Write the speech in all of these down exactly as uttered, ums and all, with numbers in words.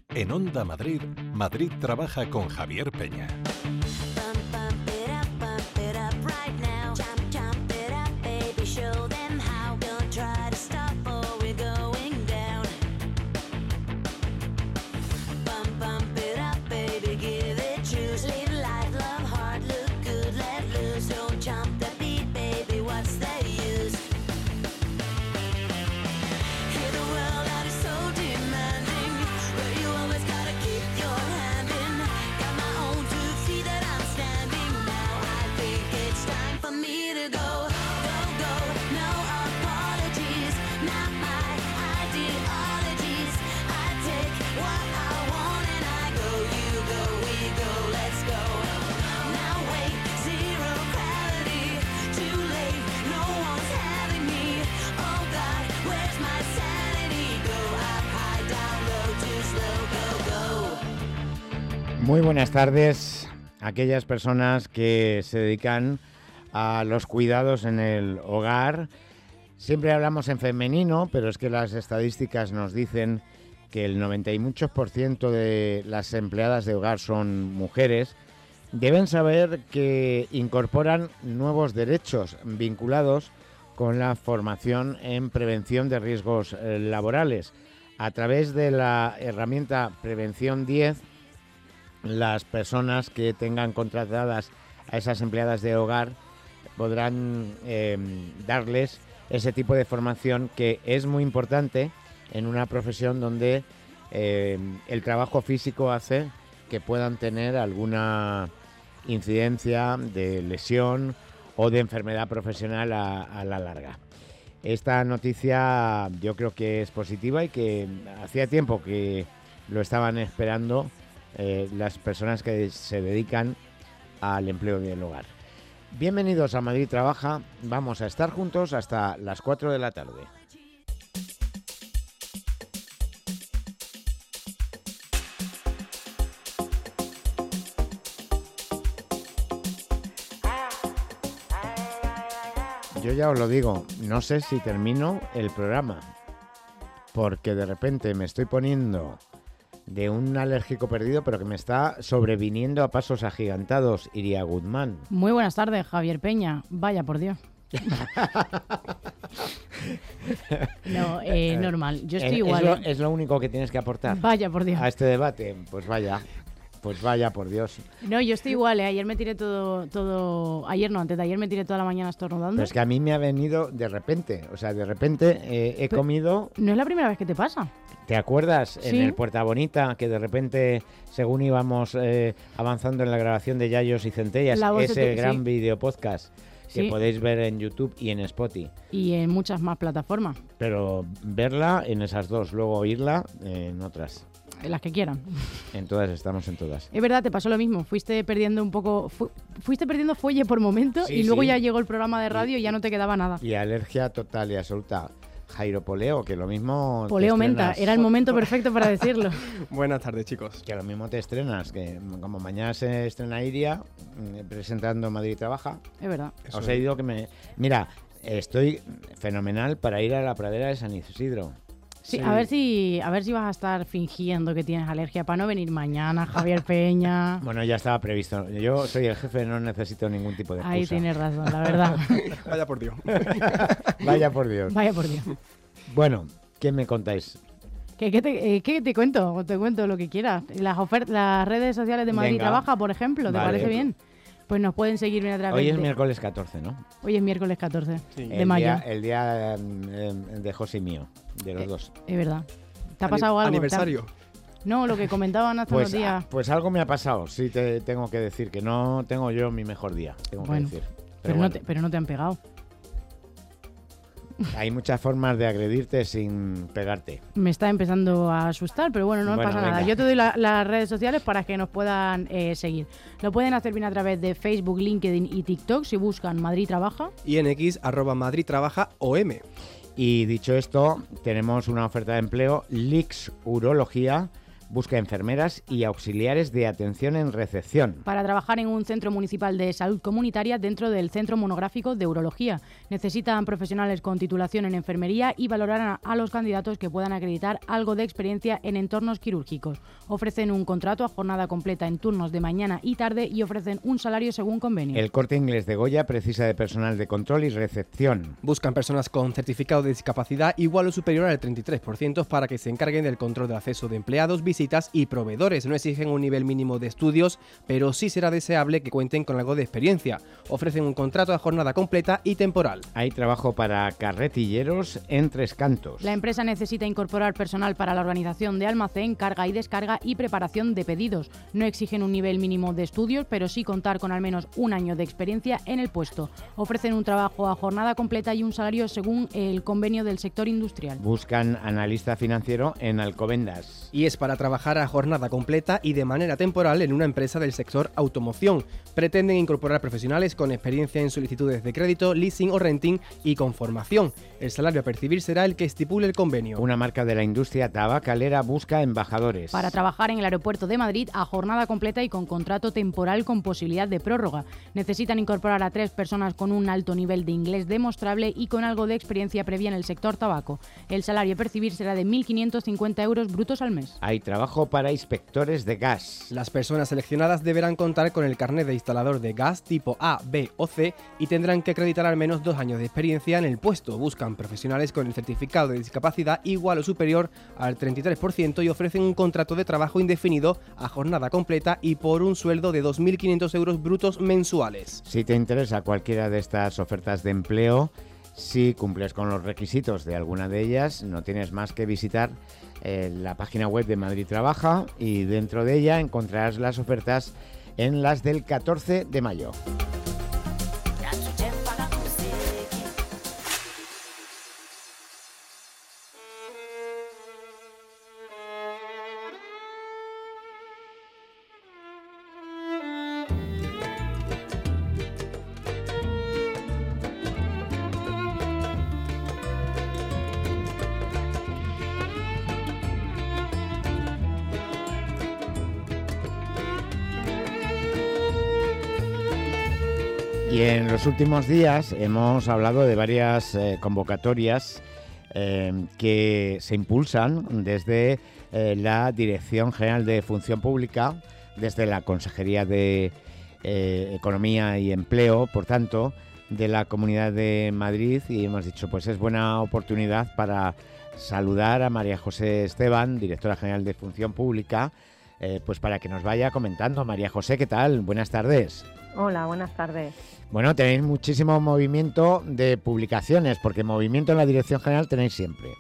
En Onda Madrid, Madrid trabaja con Javier Peña. Muy buenas tardes a aquellas personas que se dedican a los cuidados en el hogar. Siempre hablamos en femenino, pero es que las estadísticas nos dicen que el noventa y muchos por ciento de las empleadas de hogar son mujeres. Deben saber que incorporan nuevos derechos vinculados con la formación en prevención de riesgos eh, laborales. A través de la herramienta Prevención diez, las personas que tengan contratadas a esas empleadas de hogar podrán eh, darles ese tipo de formación que es muy importante en una profesión donde eh, el trabajo físico hace que puedan tener alguna incidencia de lesión o de enfermedad profesional a, a la larga. Esta noticia yo creo que es positiva y que hacía tiempo que lo estaban esperando Eh, las personas que se dedican al empleo del hogar. Bienvenidos a Madrid Trabaja. Vamos a estar juntos hasta las cuatro de la tarde. Yo ya os lo digo, no sé si termino el programa, porque de repente me estoy poniendo de un alérgico perdido, pero que me está sobreviniendo a pasos agigantados. Iría Guzmán. Muy buenas tardes, Javier Peña. Vaya por Dios. No, eh, normal. Yo estoy es, igual. Es lo, ¿eh? es lo único que tienes que aportar. Vaya por Dios. A este debate. Pues vaya. Pues vaya por Dios. No, yo estoy igual, ¿eh? Ayer me tiré todo, todo... Ayer no, antes de ayer me tiré toda la mañana estornudando. Pero es que a mí me ha venido de repente. O sea, de repente eh, he Pero comido... No es la primera vez que te pasa. ¿Te acuerdas? Sí. En el Puerta Bonita, que de repente, según íbamos eh, avanzando en la grabación de Yayos y Centellas, ese tu... gran sí. video podcast que sí. podéis ver en YouTube y en Spotify. Y en muchas más plataformas. Pero verla en esas dos, luego oírla en otras. En las que quieran. En todas, estamos en todas. Es verdad, te pasó lo mismo. Fuiste perdiendo un poco... Fu fuiste perdiendo fuelle por momento sí, y luego sí. ya llegó el programa de radio y, y ya no te quedaba nada. Y alergia total y absoluta. Jairo Poleo, que lo mismo... Poleo menta, era el momento perfecto para decirlo. Buenas tardes, chicos. Que lo mismo te estrenas, que como mañana se estrena Iria, presentando Madrid Trabaja. Es verdad. Os Eso he dicho que me... Mira, estoy fenomenal para ir a la pradera de San Isidro. Sí, sí. A ver si a ver si vas a estar fingiendo que tienes alergia para no venir mañana, Javier Peña. Bueno, ya estaba previsto. Yo soy el jefe, no necesito ningún tipo de excusa. Ahí tienes razón, la verdad. Vaya por Dios. Vaya por Dios. Vaya por Dios. Bueno, ¿qué me contáis? ¿Qué, qué, te, eh, ¿Qué te cuento? Te cuento lo que quieras. Las, las redes sociales de Madrid Venga. Trabaja, por ejemplo, ¿te vale. parece bien? Pues nos pueden seguir a través Hoy es de... miércoles catorce, ¿no? Hoy es miércoles catorce sí. de el mayo. Día, el día eh, de José y mío, de los eh, dos. Es verdad. ¿Te ha pasado algo? ¿Aniversario? No, lo que comentaban hace pues, unos días. Pues algo me ha pasado, sí te tengo que decir, que no tengo yo mi mejor día, tengo bueno, que decir. Pero, pero, bueno. no te, pero no te han pegado. Hay muchas formas de agredirte sin pegarte. Me está empezando a asustar, pero bueno, no bueno, pasa venga. nada. Yo te doy la, las redes sociales para que nos puedan eh, seguir. Lo pueden hacer bien a través de Facebook, LinkedIn y TikTok si buscan Madrid Trabaja. Y en X, arroba Madrid Trabaja O M. Y dicho esto, tenemos una oferta de empleo, L I X Urología, busca enfermeras y auxiliares de atención en recepción. Para trabajar en un centro municipal de salud comunitaria dentro del Centro Monográfico de Urología. Necesitan profesionales con titulación en enfermería y valorarán a los candidatos que puedan acreditar algo de experiencia en entornos quirúrgicos. Ofrecen un contrato a jornada completa en turnos de mañana y tarde y ofrecen un salario según convenio. El Corte Inglés de Goya precisa de personal de control y recepción. Buscan personas con certificado de discapacidad igual o superior al treinta y tres por ciento para que se encarguen del control del acceso de empleados, visitas y proveedores. No exigen un nivel mínimo de estudios, pero sí será deseable que cuenten con algo de experiencia. Ofrecen un contrato a jornada completa y temporal. Hay trabajo para carretilleros en Tres Cantos. La empresa necesita incorporar personal para la organización de almacén, carga y descarga y preparación de pedidos. No exigen un nivel mínimo de estudios, pero sí contar con al menos un año de experiencia en el puesto. Ofrecen un trabajo a jornada completa y un salario según el convenio del sector industrial. Buscan analista financiero en Alcobendas. Y es para trabajar a jornada completa y de manera temporal en una empresa del sector automoción. Pretenden incorporar profesionales con experiencia en solicitudes de crédito, leasing o renting y con formación. El salario a percibir será el que estipule el convenio. Una marca de la industria tabacalera busca embajadores. Para trabajar en el aeropuerto de Madrid a jornada completa y con contrato temporal con posibilidad de prórroga. Necesitan incorporar a tres personas con un alto nivel de inglés demostrable y con algo de experiencia previa en el sector tabaco. El salario a percibir será de mil quinientos cincuenta euros brutos al mes. Hay trabajo para inspectores de gas. Las personas seleccionadas deberán contar con el carnet de instalador de gas tipo A, B o C y tendrán que acreditar al menos dos años de experiencia en el puesto. Buscan profesionales con el certificado de discapacidad igual o superior al treinta y tres por ciento y ofrecen un contrato de trabajo indefinido a jornada completa y por un sueldo de dos mil quinientos euros brutos mensuales. Si te interesa cualquiera de estas ofertas de empleo, si cumples con los requisitos de alguna de ellas, no tienes más que visitar eh, la página web de Madrid Trabaja y dentro de ella encontrarás las ofertas en las del catorce de mayo. Y en los últimos días hemos hablado de varias eh, convocatorias eh, que se impulsan desde eh, la Dirección General de Función Pública, desde la Consejería de eh, Economía y Empleo, por tanto, de la Comunidad de Madrid, y hemos dicho, pues es buena oportunidad para saludar a María José Esteban, Directora General de Función Pública, eh, pues para que nos vaya comentando. María José, ¿qué tal? Buenas tardes. Hola, buenas tardes. Bueno, tenéis muchísimo movimiento de publicaciones, porque movimiento en la Dirección General tenéis siempre.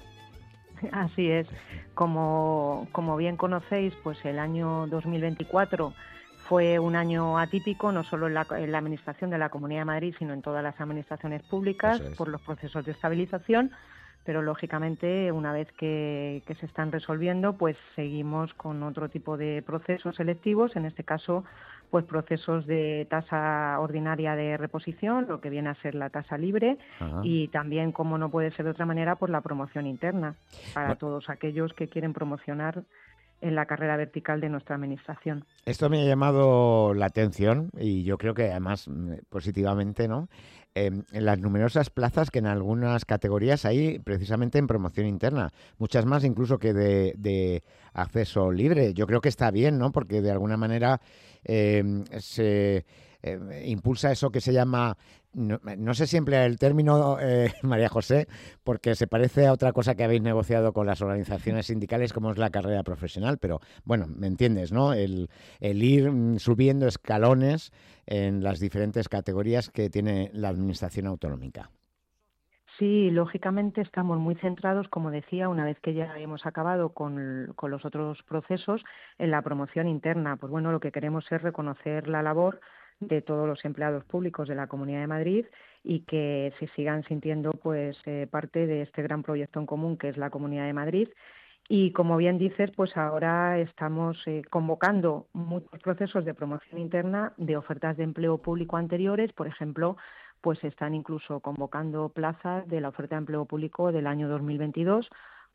Así es. Como, como bien conocéis, pues el año dos mil veinticuatro fue un año atípico, no solo en la, en la Administración de la Comunidad de Madrid, sino en todas las administraciones públicas, es. por los procesos de estabilización, pero lógicamente una vez que, que se están resolviendo, pues seguimos con otro tipo de procesos selectivos, en este caso pues procesos de tasa ordinaria de reposición, lo que viene a ser la tasa libre. Ajá. Y también, como no puede ser de otra manera, pues la promoción interna para bueno. todos aquellos que quieren promocionar en la carrera vertical de nuestra administración. Esto me ha llamado la atención y yo creo que además positivamente, ¿no? Eh, en las numerosas plazas que en algunas categorías hay precisamente en promoción interna, muchas más incluso que de, de acceso libre. Yo creo que está bien, ¿no? Porque de alguna manera eh, se eh, impulsa eso que se llama, no, no sé si emplea el término, eh, María José, porque se parece a otra cosa que habéis negociado con las organizaciones sindicales como es la carrera profesional, pero bueno, me entiendes, ¿no? El, el ir subiendo escalones en las diferentes categorías que tiene la administración autonómica. Sí, lógicamente estamos muy centrados, como decía, una vez que ya hemos acabado con, con los otros procesos, en la promoción interna. Pues bueno, lo que queremos es reconocer la labor de todos los empleados públicos de la Comunidad de Madrid y que se sigan sintiendo pues eh, parte de este gran proyecto en común que es la Comunidad de Madrid. Y como bien dices, pues ahora estamos eh, convocando muchos procesos de promoción interna de ofertas de empleo público anteriores. Por ejemplo, pues están incluso convocando plazas de la oferta de empleo público del año dos mil veintidós,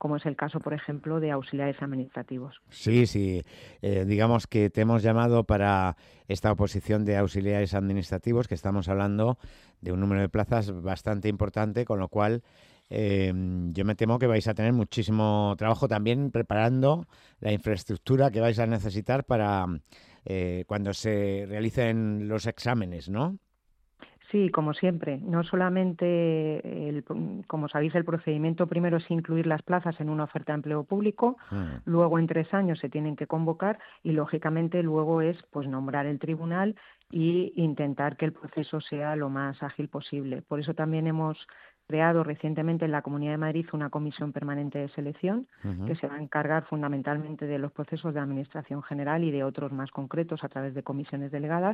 como es el caso, por ejemplo, de auxiliares administrativos. Sí, sí. Eh, digamos que te hemos llamado para esta oposición de auxiliares administrativos, que estamos hablando de un número de plazas bastante importante, con lo cual eh, yo me temo que vais a tener muchísimo trabajo también preparando la infraestructura que vais a necesitar para eh, cuando se realicen los exámenes, ¿no? Sí, como siempre, no solamente, el, como sabéis, el procedimiento primero es incluir las plazas en una oferta de empleo público, mm. luego en tres años se tienen que convocar y, lógicamente, luego es pues nombrar el tribunal e intentar que el proceso sea lo más ágil posible. Por eso también hemos creado recientemente en la Comunidad de Madrid una comisión permanente de selección uh-huh. que se va a encargar fundamentalmente de los procesos de administración general y de otros más concretos a través de comisiones delegadas,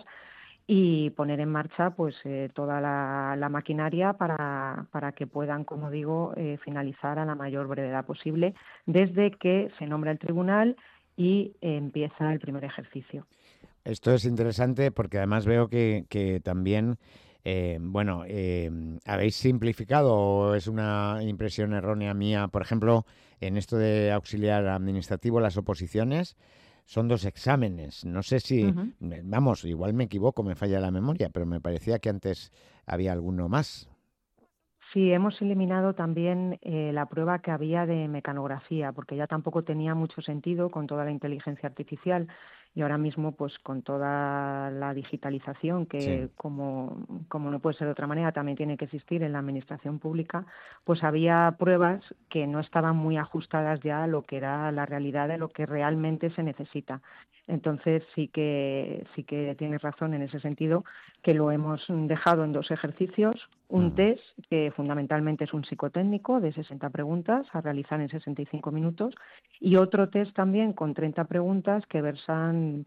y poner en marcha pues eh, toda la, la maquinaria para, para que puedan, como digo, eh, finalizar a la mayor brevedad posible desde que se nombra el tribunal y eh, empieza el primer ejercicio. Esto es interesante porque además veo que, que también, eh, bueno, eh, habéis simplificado, o es una impresión errónea mía, por ejemplo, en esto de auxiliar administrativo, las oposiciones son dos exámenes. No sé si, uh-huh. vamos, igual me equivoco, me falla la memoria, pero me parecía que antes había alguno más. Sí, hemos eliminado también eh, la prueba que había de mecanografía, porque ya tampoco tenía mucho sentido con toda la inteligencia artificial y ahora mismo pues con toda la digitalización que sí. como, como no puede ser de otra manera también tiene que existir en la administración pública, pues había pruebas que no estaban muy ajustadas ya a lo que era la realidad de lo que realmente se necesita. Entonces sí que sí que tienes razón en ese sentido, que lo hemos dejado en dos ejercicios, un uh-huh. test que fundamentalmente es un psicotécnico de sesenta preguntas a realizar en sesenta y cinco minutos y otro test también con treinta preguntas que versan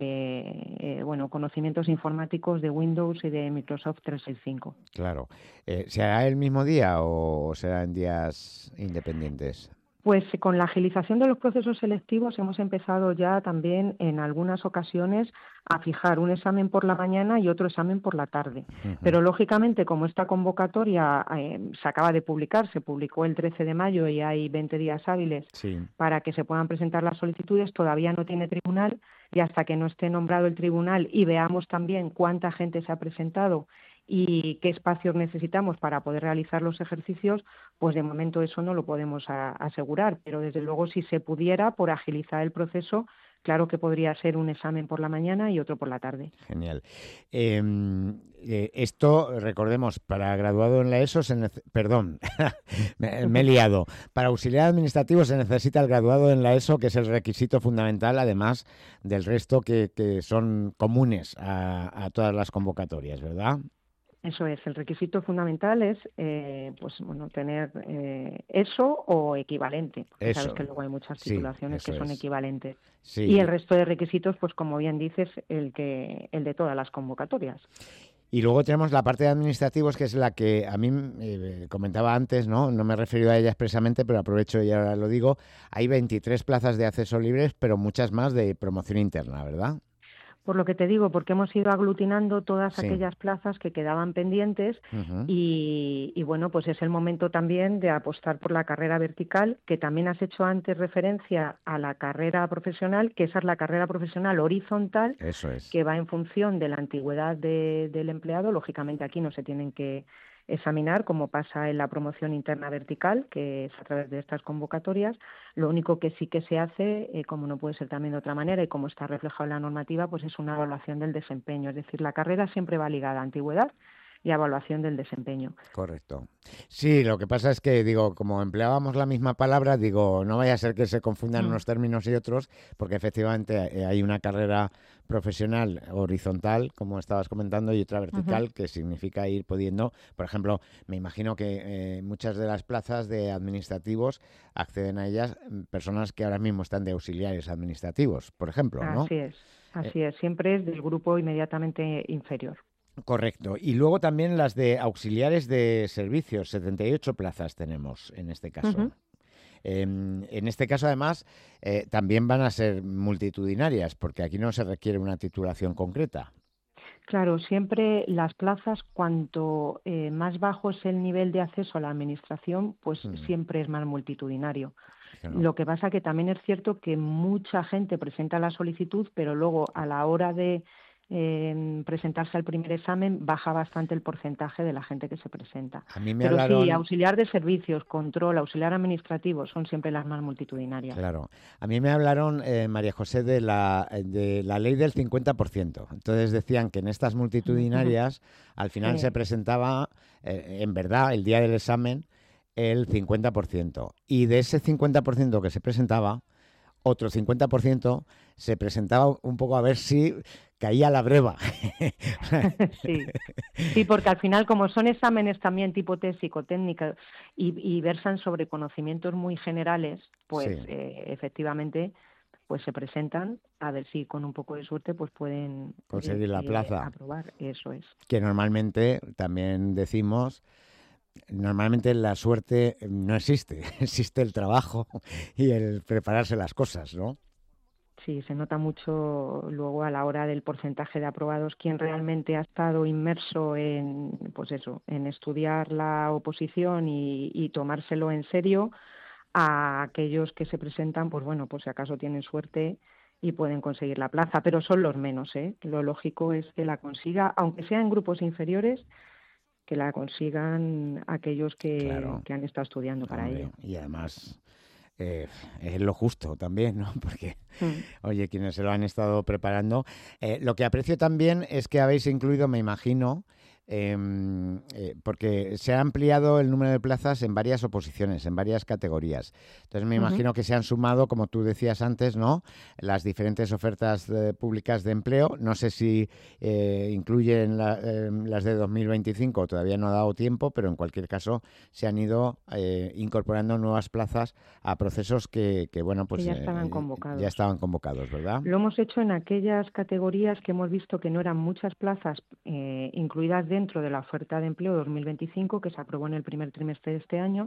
sobre eh, bueno conocimientos informáticos de Windows y de Microsoft trescientos sesenta y cinco. Claro. Eh, ¿Se hará el mismo día o será en días independientes? Pues con la agilización de los procesos selectivos hemos empezado ya también en algunas ocasiones a fijar un examen por la mañana y otro examen por la tarde. Uh-huh. Pero lógicamente, como esta convocatoria eh, se acaba de publicar, se publicó el trece de mayo y hay veinte días hábiles sí. para que se puedan presentar las solicitudes, todavía no tiene tribunal y hasta que no esté nombrado el tribunal y veamos también cuánta gente se ha presentado y qué espacios necesitamos para poder realizar los ejercicios, pues de momento eso no lo podemos a, asegurar, pero desde luego si se pudiera, por agilizar el proceso, claro que podría ser un examen por la mañana y otro por la tarde. Genial. Eh, eh, esto, recordemos, para graduado en la ESO, se nece- perdón, me, me he liado, para auxiliar administrativo se necesita el graduado en la ESO, que es el requisito fundamental, además del resto que, que son comunes a, a todas las convocatorias, ¿verdad? Eso es, el requisito fundamental es eh, pues bueno tener eh, eso o equivalente, porque eso. Sabes que luego hay muchas titulaciones sí, que son es. equivalentes. Sí. Y el resto de requisitos, pues como bien dices, el que el de todas las convocatorias. Y luego tenemos la parte de administrativos, que es la que a mí eh, comentaba antes, ¿no? No me he referido a ella expresamente, pero aprovecho y ahora lo digo. Hay veintitrés plazas de acceso libres, pero muchas más de promoción interna, ¿verdad? Por lo que te digo, porque hemos ido aglutinando todas sí. aquellas plazas que quedaban pendientes uh-huh. y, y bueno, pues es el momento también de apostar por la carrera vertical, que también has hecho antes referencia a la carrera profesional, que esa es la carrera profesional horizontal, Eso es. que va en función de la antigüedad de, del empleado. Lógicamente aquí no se tienen que examinar, como pasa en la promoción interna vertical, que es a través de estas convocatorias. Lo único que sí que se hace, eh, como no puede ser también de otra manera y como está reflejado en la normativa, pues es una evaluación del desempeño. Es decir, la carrera siempre va ligada a antigüedad y a evaluación del desempeño. Correcto. Sí, lo que pasa es que, digo, como empleábamos la misma palabra, digo, no vaya a ser que se confundan mm. unos términos y otros, porque efectivamente hay una carrera profesional horizontal, como estabas comentando, y otra vertical, uh-huh. que significa ir pudiendo, por ejemplo, me imagino que eh, muchas de las plazas de administrativos acceden a ellas personas que ahora mismo están de auxiliares administrativos, por ejemplo, ¿no? Así es, así eh, es, siempre es del grupo inmediatamente inferior. Correcto. Y luego también las de auxiliares de servicios, setenta y ocho plazas tenemos en este caso. Uh-huh. Eh, en este caso, además, eh, también van a ser multitudinarias, porque aquí no se requiere una titulación concreta. Claro, siempre las plazas, cuanto eh, más bajo es el nivel de acceso a la administración, pues Mm, siempre es más multitudinario. claro. Lo que pasa que también es cierto que mucha gente presenta la solicitud, pero luego a la hora de eh, presentarse al primer examen baja bastante el porcentaje de la gente que se presenta. A mí me Pero sí, hablaron, auxiliar de servicios, control, auxiliar administrativo son siempre las más multitudinarias. claro, a mí me hablaron, eh, María José, de la, de la ley del cincuenta por ciento. Entonces decían que en estas multitudinarias al final se Sí, presentaba, eh, en verdad, el día del examen, el cincuenta por ciento. Y de ese cincuenta por ciento que se presentaba, otro cincuenta por ciento se presentaba un poco a ver si caía la breva. sí. Sí, porque al final, como son exámenes también tipo test psicotécnica y, y versan sobre conocimientos muy generales, pues Sí, eh, efectivamente pues se presentan a ver si con un poco de suerte pues pueden, oye, conseguir la eh, plaza. aprobar. Eso es. Que normalmente, también decimos, normalmente la suerte no existe, existe el trabajo y el prepararse las cosas, ¿no? Sí, se nota mucho luego a la hora del porcentaje de aprobados quién realmente ha estado inmerso en, pues eso, en estudiar la oposición y, y tomárselo en serio, a aquellos que se presentan, pues bueno, pues si acaso tienen suerte y pueden conseguir la plaza, pero son los menos, ¿eh? Lo lógico es que la consiga, aunque sea en grupos inferiores, que la consigan aquellos que, Claro, que han estado estudiando para hombre, ello. y además eh, es lo justo también, ¿no? Porque, Mm. oye, quienes se lo han estado preparando. Eh, lo que aprecio también es que habéis incluido, me imagino, em, eh, porque se ha ampliado el número de plazas en varias oposiciones, en varias categorías. Entonces me Ujú. imagino que se han sumado, como tú decías antes, ¿no? Las diferentes ofertas eh, públicas de empleo. No sé si eh, incluyen la- em, las de dos mil veinticinco, todavía no ha dado tiempo, pero en cualquier caso se han ido eh, incorporando nuevas plazas a procesos que, que, bueno, Que pues ya estaban eh, ya convocados. estaban convocados, ¿verdad? Lo hemos hecho en aquellas categorías que hemos visto que no eran muchas plazas eh, incluidas dentro de la oferta de empleo dos mil veinticinco, que se aprobó en el primer trimestre de este año,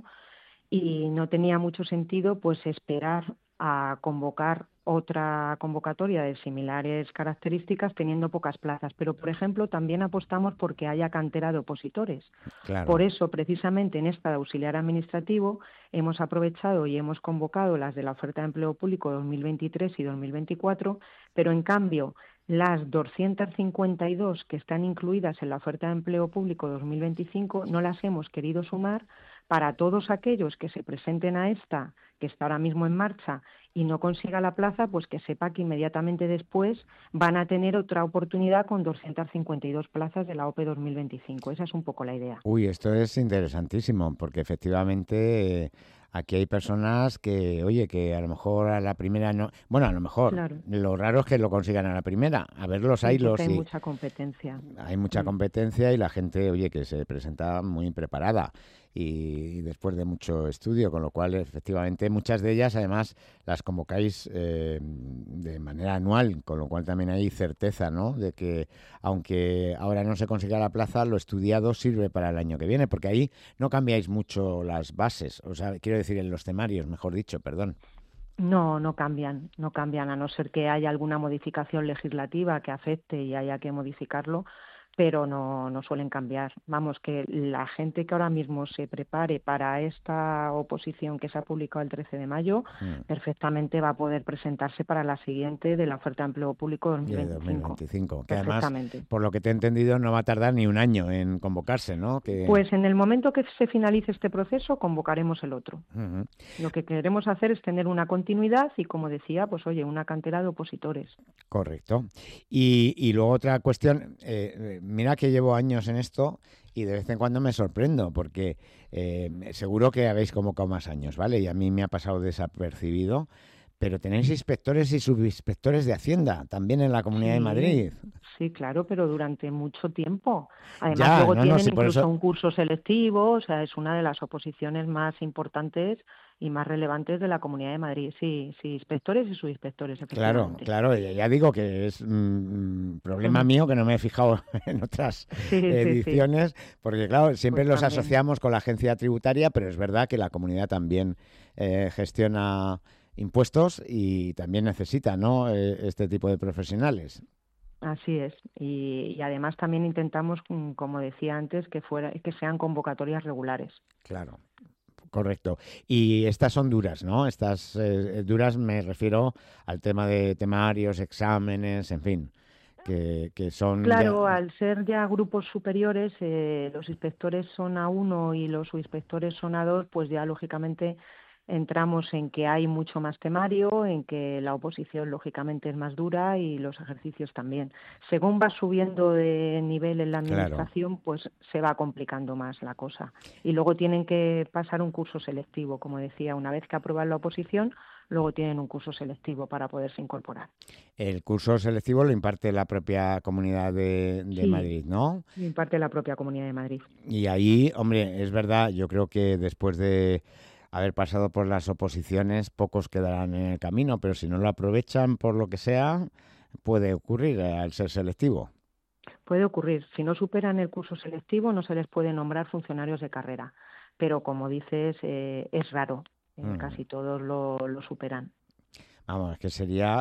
y no tenía mucho sentido pues esperar a convocar otra convocatoria de similares características teniendo pocas plazas. Pero, por ejemplo, también apostamos porque haya cantera de opositores. Por Claro. eso, precisamente en esta de auxiliar administrativo, hemos aprovechado y hemos convocado las de la oferta de empleo público dos mil veintitrés y dos mil veinticuatro, pero en cambio las doscientas cincuenta y dos que están incluidas en la oferta de empleo público dos mil veinticinco no las hemos querido sumar para todos aquellos que se presenten a esta, que está ahora mismo en marcha, y no consiga la plaza, pues que sepa que inmediatamente después van a tener otra oportunidad con doscientas cincuenta y dos plazas de la O P E dos mil veinticinco. Esa es un poco la idea. Uy, esto es interesantísimo, porque efectivamente eh, aquí hay personas que, oye, que a lo mejor a la primera no. Bueno, a lo mejor. Claro, Lo raro es que lo consigan a la primera. A ver los sí, porque hilos hay y mucha competencia. hay mucha Mm. competencia y la gente, oye, que se presenta muy preparada y, y después de mucho estudio, con lo cual efectivamente muchas de ellas además las convocáis eh, de manera anual, con lo cual también hay certeza, ¿no? De que aunque ahora no se consiga la plaza, lo estudiado sirve para el año que viene, porque ahí no cambiáis mucho las bases, o sea, quiero decir en los temarios, mejor dicho, perdón. No, no cambian, no cambian, a no ser que haya alguna modificación legislativa que afecte y haya que modificarlo, pero no, no suelen cambiar. Vamos, que la gente que ahora mismo se prepare para esta oposición que se ha publicado el trece de mayo, Mm. perfectamente va a poder presentarse para la siguiente de la oferta de empleo público De dos mil veinticinco. dos mil veinticinco, que además, Perfectamente. por lo que te he entendido, no va a tardar ni un año en convocarse, ¿no? Que... Pues en el momento que se finalice este proceso, convocaremos el otro. Ujú. Lo que queremos hacer es tener una continuidad y, como decía, pues oye, una cantera de opositores. Correcto. Y, y luego otra cuestión, eh, eh, mira que llevo años en esto y de vez en cuando me sorprendo porque eh, seguro que habéis convocado más años, ¿vale? Y a mí me ha pasado desapercibido, pero tenéis inspectores y subinspectores de Hacienda también en la Comunidad de Sí, Madrid. sí, claro, pero durante mucho tiempo. Además, Ya, luego no, no, tienen sí, por incluso eso, un curso selectivo, o sea, es una de las oposiciones más importantes y más relevantes de la Comunidad de Madrid. Sí, sí, inspectores y subinspectores, claro, efectivamente. claro, ya, ya digo que es mm, problema Ujú. mío que no me he fijado en otras Sí, sí, sí, ediciones, porque claro, siempre pues los también. asociamos con la agencia tributaria, pero es verdad que la comunidad también eh, gestiona impuestos y también necesita, ¿no? Eh, este tipo de profesionales. Así es. Y, y además también intentamos, mm, como decía antes, que fuera, que sean convocatorias regulares. Claro, correcto. Y estas son duras, ¿no? Estas eh, duras me refiero al tema de temarios, exámenes, en fin, que, que son ya... Claro, al ser ya grupos superiores, eh, los inspectores son A uno y los subinspectores son A dos, pues ya lógicamente entramos en que hay mucho más temario, en que la oposición lógicamente es más dura y los ejercicios también. Según va subiendo de nivel en la Claro. administración, pues se va complicando más la cosa. Y luego tienen que pasar un curso selectivo, como decía, una vez que aprueban la oposición, luego tienen un curso selectivo para poderse incorporar. El curso selectivo lo imparte la propia Comunidad de, de Sí, Madrid, ¿no? imparte la propia Comunidad de Madrid. Y ahí, hombre, es verdad, yo creo que después de haber pasado por las oposiciones, pocos quedarán en el camino, pero si no lo aprovechan por lo que sea, puede ocurrir eh, al ser selectivo. Puede ocurrir. Si no superan el curso selectivo, no se les puede nombrar funcionarios de carrera. Pero, como dices, eh, es raro. Eh, Mm. casi todos lo, lo superan. Vamos, es que sería...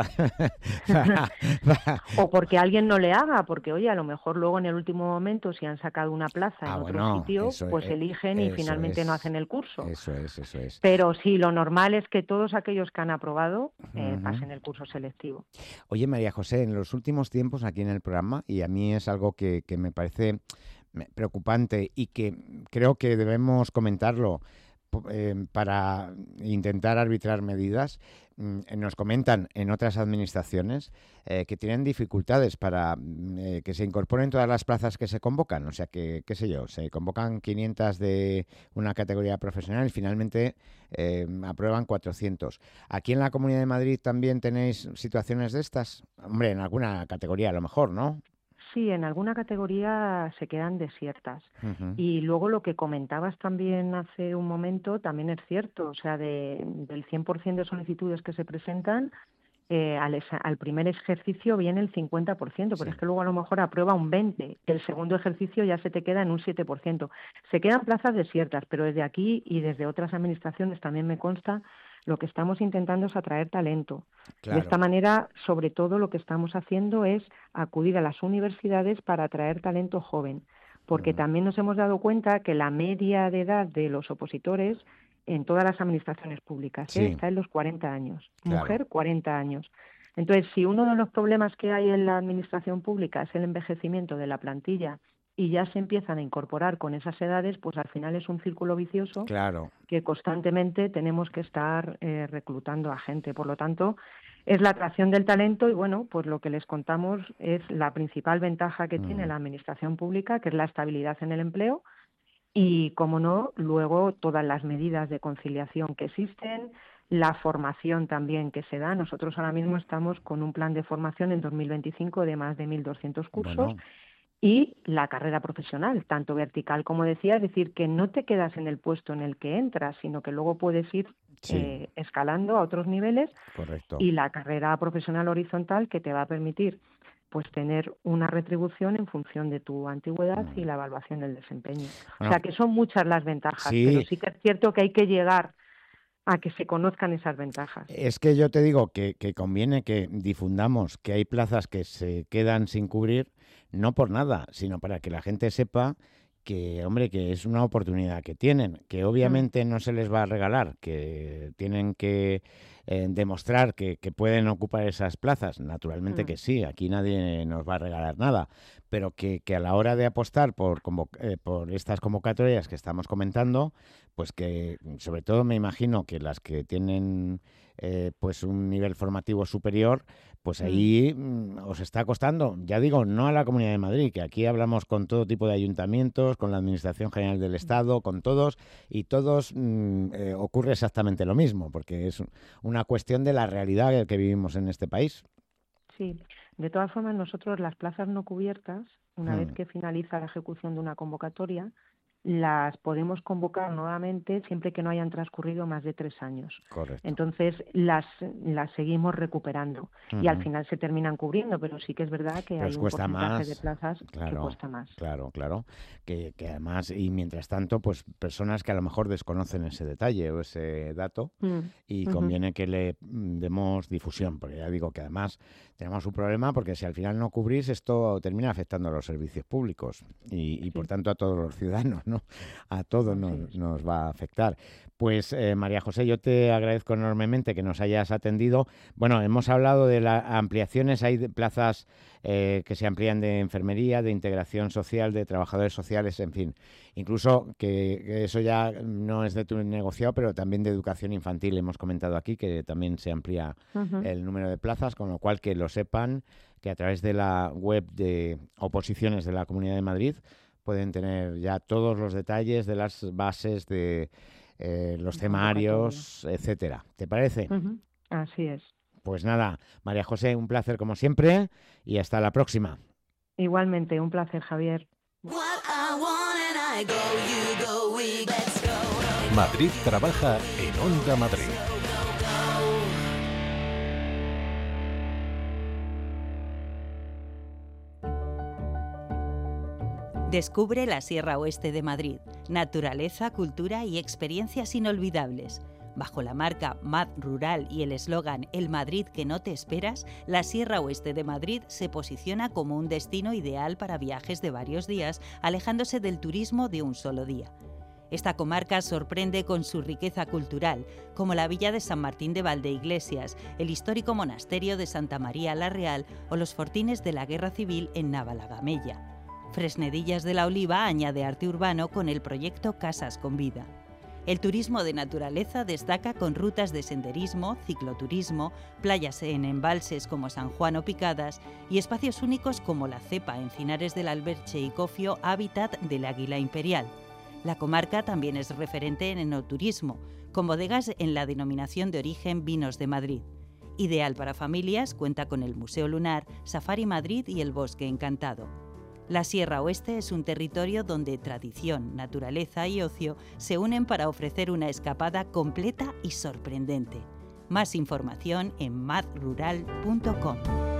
O porque alguien no le haga, porque, oye, a lo mejor luego en el último momento, si han sacado una plaza en Ah, otro bueno, sitio, eso, pues eh, eligen y eso finalmente no es, hacen el curso. eso es, eso es. Pero sí, lo normal es que todos aquellos que han aprobado eh, Ujú. pasen el curso selectivo. Oye, María José, en los últimos tiempos aquí en el programa, y a mí es algo que, que me parece me- preocupante y que creo que debemos comentarlo po- eh, para intentar arbitrar medidas, mm, eh, nos comentan en otras administraciones eh, que tienen dificultades para mm, eh, que se incorporen todas las plazas que se convocan. O sea, que, qué sé yo, se convocan quinientas de una categoría profesional y finalmente eh, aprueban cuatrocientos. ¿Aquí en la Comunidad de Madrid también tenéis situaciones de estas? Hombre, en alguna categoría a lo mejor, ¿no? Sí, en alguna categoría se quedan desiertas. Ujú. Y luego lo que comentabas también hace un momento también es cierto, o sea, de, del cien por ciento de solicitudes que se presentan, eh, al, exa- al primer ejercicio viene el cincuenta por ciento, pero Sí. es que luego a lo mejor aprueba un veinte por ciento, el segundo ejercicio ya se te queda en un siete por ciento. Se quedan plazas desiertas, pero desde aquí y desde otras administraciones también me consta, lo que estamos intentando es atraer talento. De esta Claro. manera, sobre todo, lo que estamos haciendo es acudir a las universidades para atraer talento joven, porque Ujú. también nos hemos dado cuenta que la media de edad de los opositores en todas las administraciones públicas ¿eh? Sí, está en los cuarenta años, claro. mujer cuarenta años. Entonces, si uno de los problemas que hay en la administración pública es el envejecimiento de la plantilla y ya se empiezan a incorporar con esas edades, pues al final es un círculo vicioso Claro. que constantemente tenemos que estar eh, reclutando a gente. Por lo tanto, es la atracción del talento y, bueno, pues lo que les contamos es la principal ventaja que tiene Mm. la administración pública, que es la estabilidad en el empleo y, como no, luego todas las medidas de conciliación que existen, la formación también que se da. Nosotros ahora mismo estamos con un plan de formación en dos mil veinticinco de más de mil doscientos cursos Bueno, y la carrera profesional, tanto vertical como decía, es decir, que no te quedas en el puesto en el que entras, sino que luego puedes ir sí, eh, escalando a otros niveles correcto. y la carrera profesional horizontal que te va a permitir pues tener una retribución en función de tu antigüedad y Mm. la evaluación del desempeño. O Bueno, sea que son muchas las ventajas, pero sí, sí que es cierto que hay que llegar a que se conozcan esas ventajas. es que yo te digo que, que conviene que difundamos que hay plazas que se quedan sin cubrir, no por nada, sino para que la gente sepa que, hombre, que es una oportunidad que tienen, que Mm, obviamente no se les va a regalar, que tienen que eh, demostrar que, que pueden ocupar esas plazas. Naturalmente mm. que sí, aquí nadie nos va a regalar nada, pero que, que a la hora de apostar por, convo- eh, por estas convocatorias que estamos comentando, pues que sobre todo me imagino que las que tienen eh, pues un nivel formativo superior, pues Mm. ahí mm, os está costando, ya digo, no a la Comunidad de Madrid, que aquí hablamos con todo tipo de ayuntamientos, con la Administración General del Estado, con todos, y todos mm, eh, ocurre exactamente lo mismo, porque es una cuestión de la realidad que vivimos en este país. Sí, de todas formas nosotros las plazas no cubiertas, una vez Mm, que finaliza la ejecución de una convocatoria, las podemos convocar nuevamente siempre que no hayan transcurrido más de tres años. Correcto. Entonces las, las seguimos recuperando uh-huh. y al final se terminan cubriendo, pero sí que es verdad que pero hay un cuesta porcentaje más, de plazas claro, que cuesta más. Claro, claro. Que, que además, y mientras tanto, pues personas que a lo mejor desconocen ese detalle o ese dato Mm. y uh-huh. conviene que le demos difusión, porque ya digo que además tenemos un problema porque si al final no cubrís, esto termina afectando a los servicios públicos y, y sí. por tanto a todos los ciudadanos, ¿no? A todos nos, nos va a afectar. Pues eh, María José, yo te agradezco enormemente que nos hayas atendido. Bueno, hemos hablado de las ampliaciones, hay de plazas eh, que se amplían de enfermería, de integración social, de trabajadores sociales, en fin. Incluso que, que eso ya no es de tu negociado, pero también de educación infantil hemos comentado aquí, que también se amplía uh-huh. el número de plazas, con lo cual que lo sepan, que a través de la web de oposiciones de la Comunidad de Madrid pueden tener ya todos los detalles de las bases de eh, los temarios, etcétera. ¿Te parece? Uh-huh. Así es. Pues nada, María José, un placer como siempre y hasta la próxima. Igualmente, un placer, Javier. Madrid trabaja en Onda Madrid. Descubre la Sierra Oeste de Madrid, naturaleza, cultura y experiencias inolvidables. Bajo la marca Mad Rural y el eslogan El Madrid que no te esperas, la Sierra Oeste de Madrid se posiciona como un destino ideal para viajes de varios días, alejándose del turismo de un solo día. Esta comarca sorprende con su riqueza cultural, como la villa de San Martín de Valdeiglesias, el histórico monasterio de Santa María la Real o los fortines de la Guerra Civil en Navalagamella. Fresnedillas de la Oliva añade arte urbano con el proyecto Casas con Vida. El turismo de naturaleza destaca con rutas de senderismo, cicloturismo, playas en embalses como San Juan o Picadas y espacios únicos como la Cepa, Encinares del Alberche y Cofio, hábitat del águila imperial. La comarca también es referente en enoturismo, con bodegas en la denominación de origen Vinos de Madrid. Ideal para familias, cuenta con el Museo Lunar, Safari Madrid y el Bosque Encantado. La Sierra Oeste es un territorio donde tradición, naturaleza y ocio se unen para ofrecer una escapada completa y sorprendente. Más información en mad rural punto com.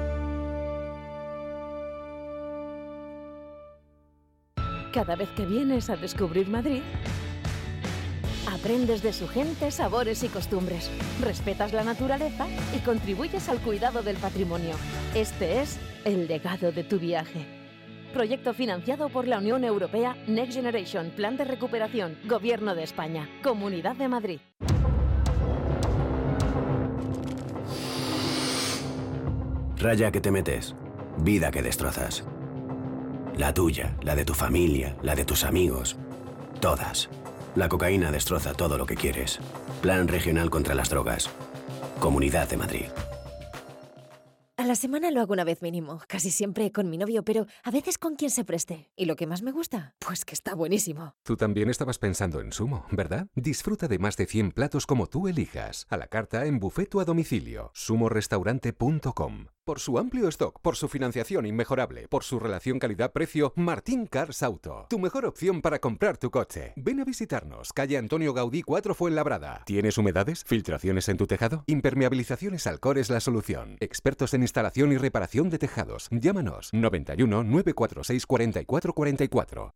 Cada vez que vienes a descubrir Madrid, aprendes de su gente, sabores y costumbres, respetas la naturaleza y contribuyes al cuidado del patrimonio. Este es el legado de tu viaje. Proyecto financiado por la Unión Europea Next Generation, Plan de Recuperación, Gobierno de España, Comunidad de Madrid. Raya que te metes, vida que destrozas. La tuya, la de tu familia, la de tus amigos. Todas. La cocaína destroza todo lo que quieres. Plan Regional contra las Drogas. Comunidad de Madrid. A la semana lo hago una vez mínimo, casi siempre con mi novio, pero a veces con quien se preste. ¿Y lo que más me gusta? Pues que está buenísimo. Tú también estabas pensando en Sumo, ¿verdad? Disfruta de más de cien platos como tú elijas, a la carta, en buffet o a domicilio. sumo restaurante punto com. Por su amplio stock, por su financiación inmejorable, por su relación calidad-precio, Martín Cars Auto. Tu mejor opción para comprar tu coche. Ven a visitarnos, calle Antonio Gaudí cuatro Fuenlabrada. ¿Tienes humedades? ¿Filtraciones en tu tejado? Impermeabilizaciones Alcor es la solución. Expertos en instalación y reparación de tejados. Llámanos noventa y uno, nueve cuatro seis, cuarenta y cuatro cuarenta y cuatro.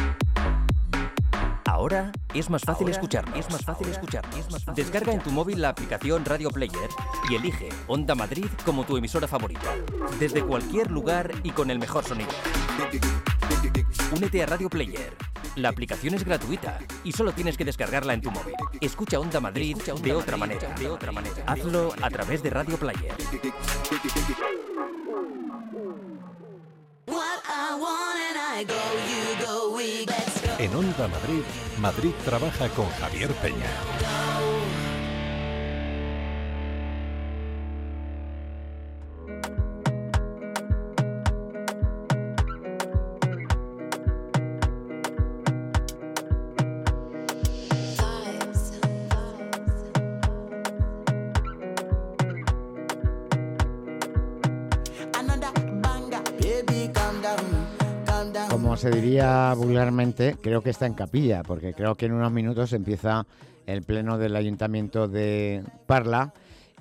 Ahora es más fácil Ahora escucharnos. Es más fácil escucharnos. Es más fácil Descarga escuchar. en tu móvil la aplicación Radio Player y elige Onda Madrid como tu emisora favorita. Desde cualquier lugar y con el mejor sonido. Únete a Radio Player. La aplicación es gratuita y solo tienes que descargarla en tu móvil. Escucha Onda Madrid, Escucha Onda de, otra Madrid manera. de otra manera. Hazlo a través de Radio Player. En Onda Madrid, Madrid trabaja con Javier Peña. Como como se diría vulgarmente, creo que está en capilla, porque creo que en unos minutos empieza el pleno del Ayuntamiento de Parla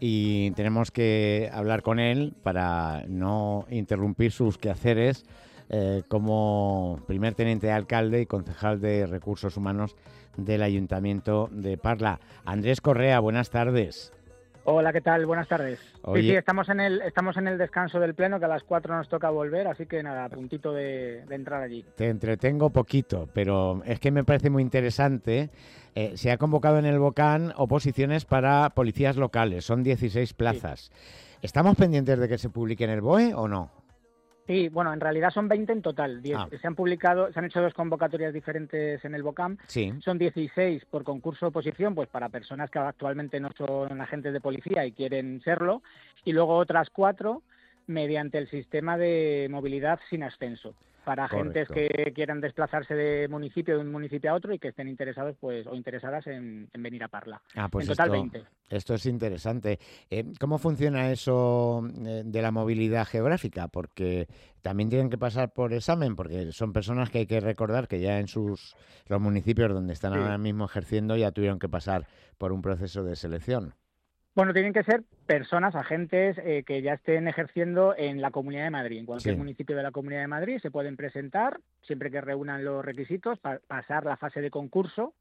y tenemos que hablar con él para no interrumpir sus quehaceres eh, como primer teniente de alcalde y concejal de Recursos Humanos del Ayuntamiento de Parla. Andrés Correa, buenas tardes. Hola, ¿qué tal? Buenas tardes. Oye. Sí, sí, estamos en el estamos en el descanso del pleno, que a las cuatro nos toca volver, así que nada, a puntito de, de entrar allí. Te entretengo poquito, pero es que me parece muy interesante. Eh, se ha convocado en el BOCAN oposiciones para policías locales, son dieciséis plazas. Sí. ¿Estamos pendientes de que se publique en el B O E o no? Sí, bueno, en realidad son veinte en total. diez, ah. Se han publicado, se han hecho dos convocatorias diferentes en el BOCAM. Sí. Son dieciséis por concurso de oposición, pues para personas que actualmente no son agentes de policía y quieren serlo, y luego otras cuatro mediante el sistema de movilidad sin ascenso, para agentes que quieran desplazarse de municipio de un municipio a otro y que estén interesados pues o interesadas en, en venir a Parla. Ah, pues en total esto, veinte. Esto es interesante. Eh, ¿Cómo funciona eso eh, de la movilidad geográfica? Porque también tienen que pasar por examen, porque son personas que hay que recordar que ya en sus los municipios donde están sí. ahora mismo ejerciendo ya tuvieron que pasar por un proceso de selección. Bueno, tienen que ser personas, agentes eh, que ya estén ejerciendo en la Comunidad de Madrid. En cualquier sí. municipio de la Comunidad de Madrid se pueden presentar, siempre que reúnan los requisitos, para pasar la fase de concurso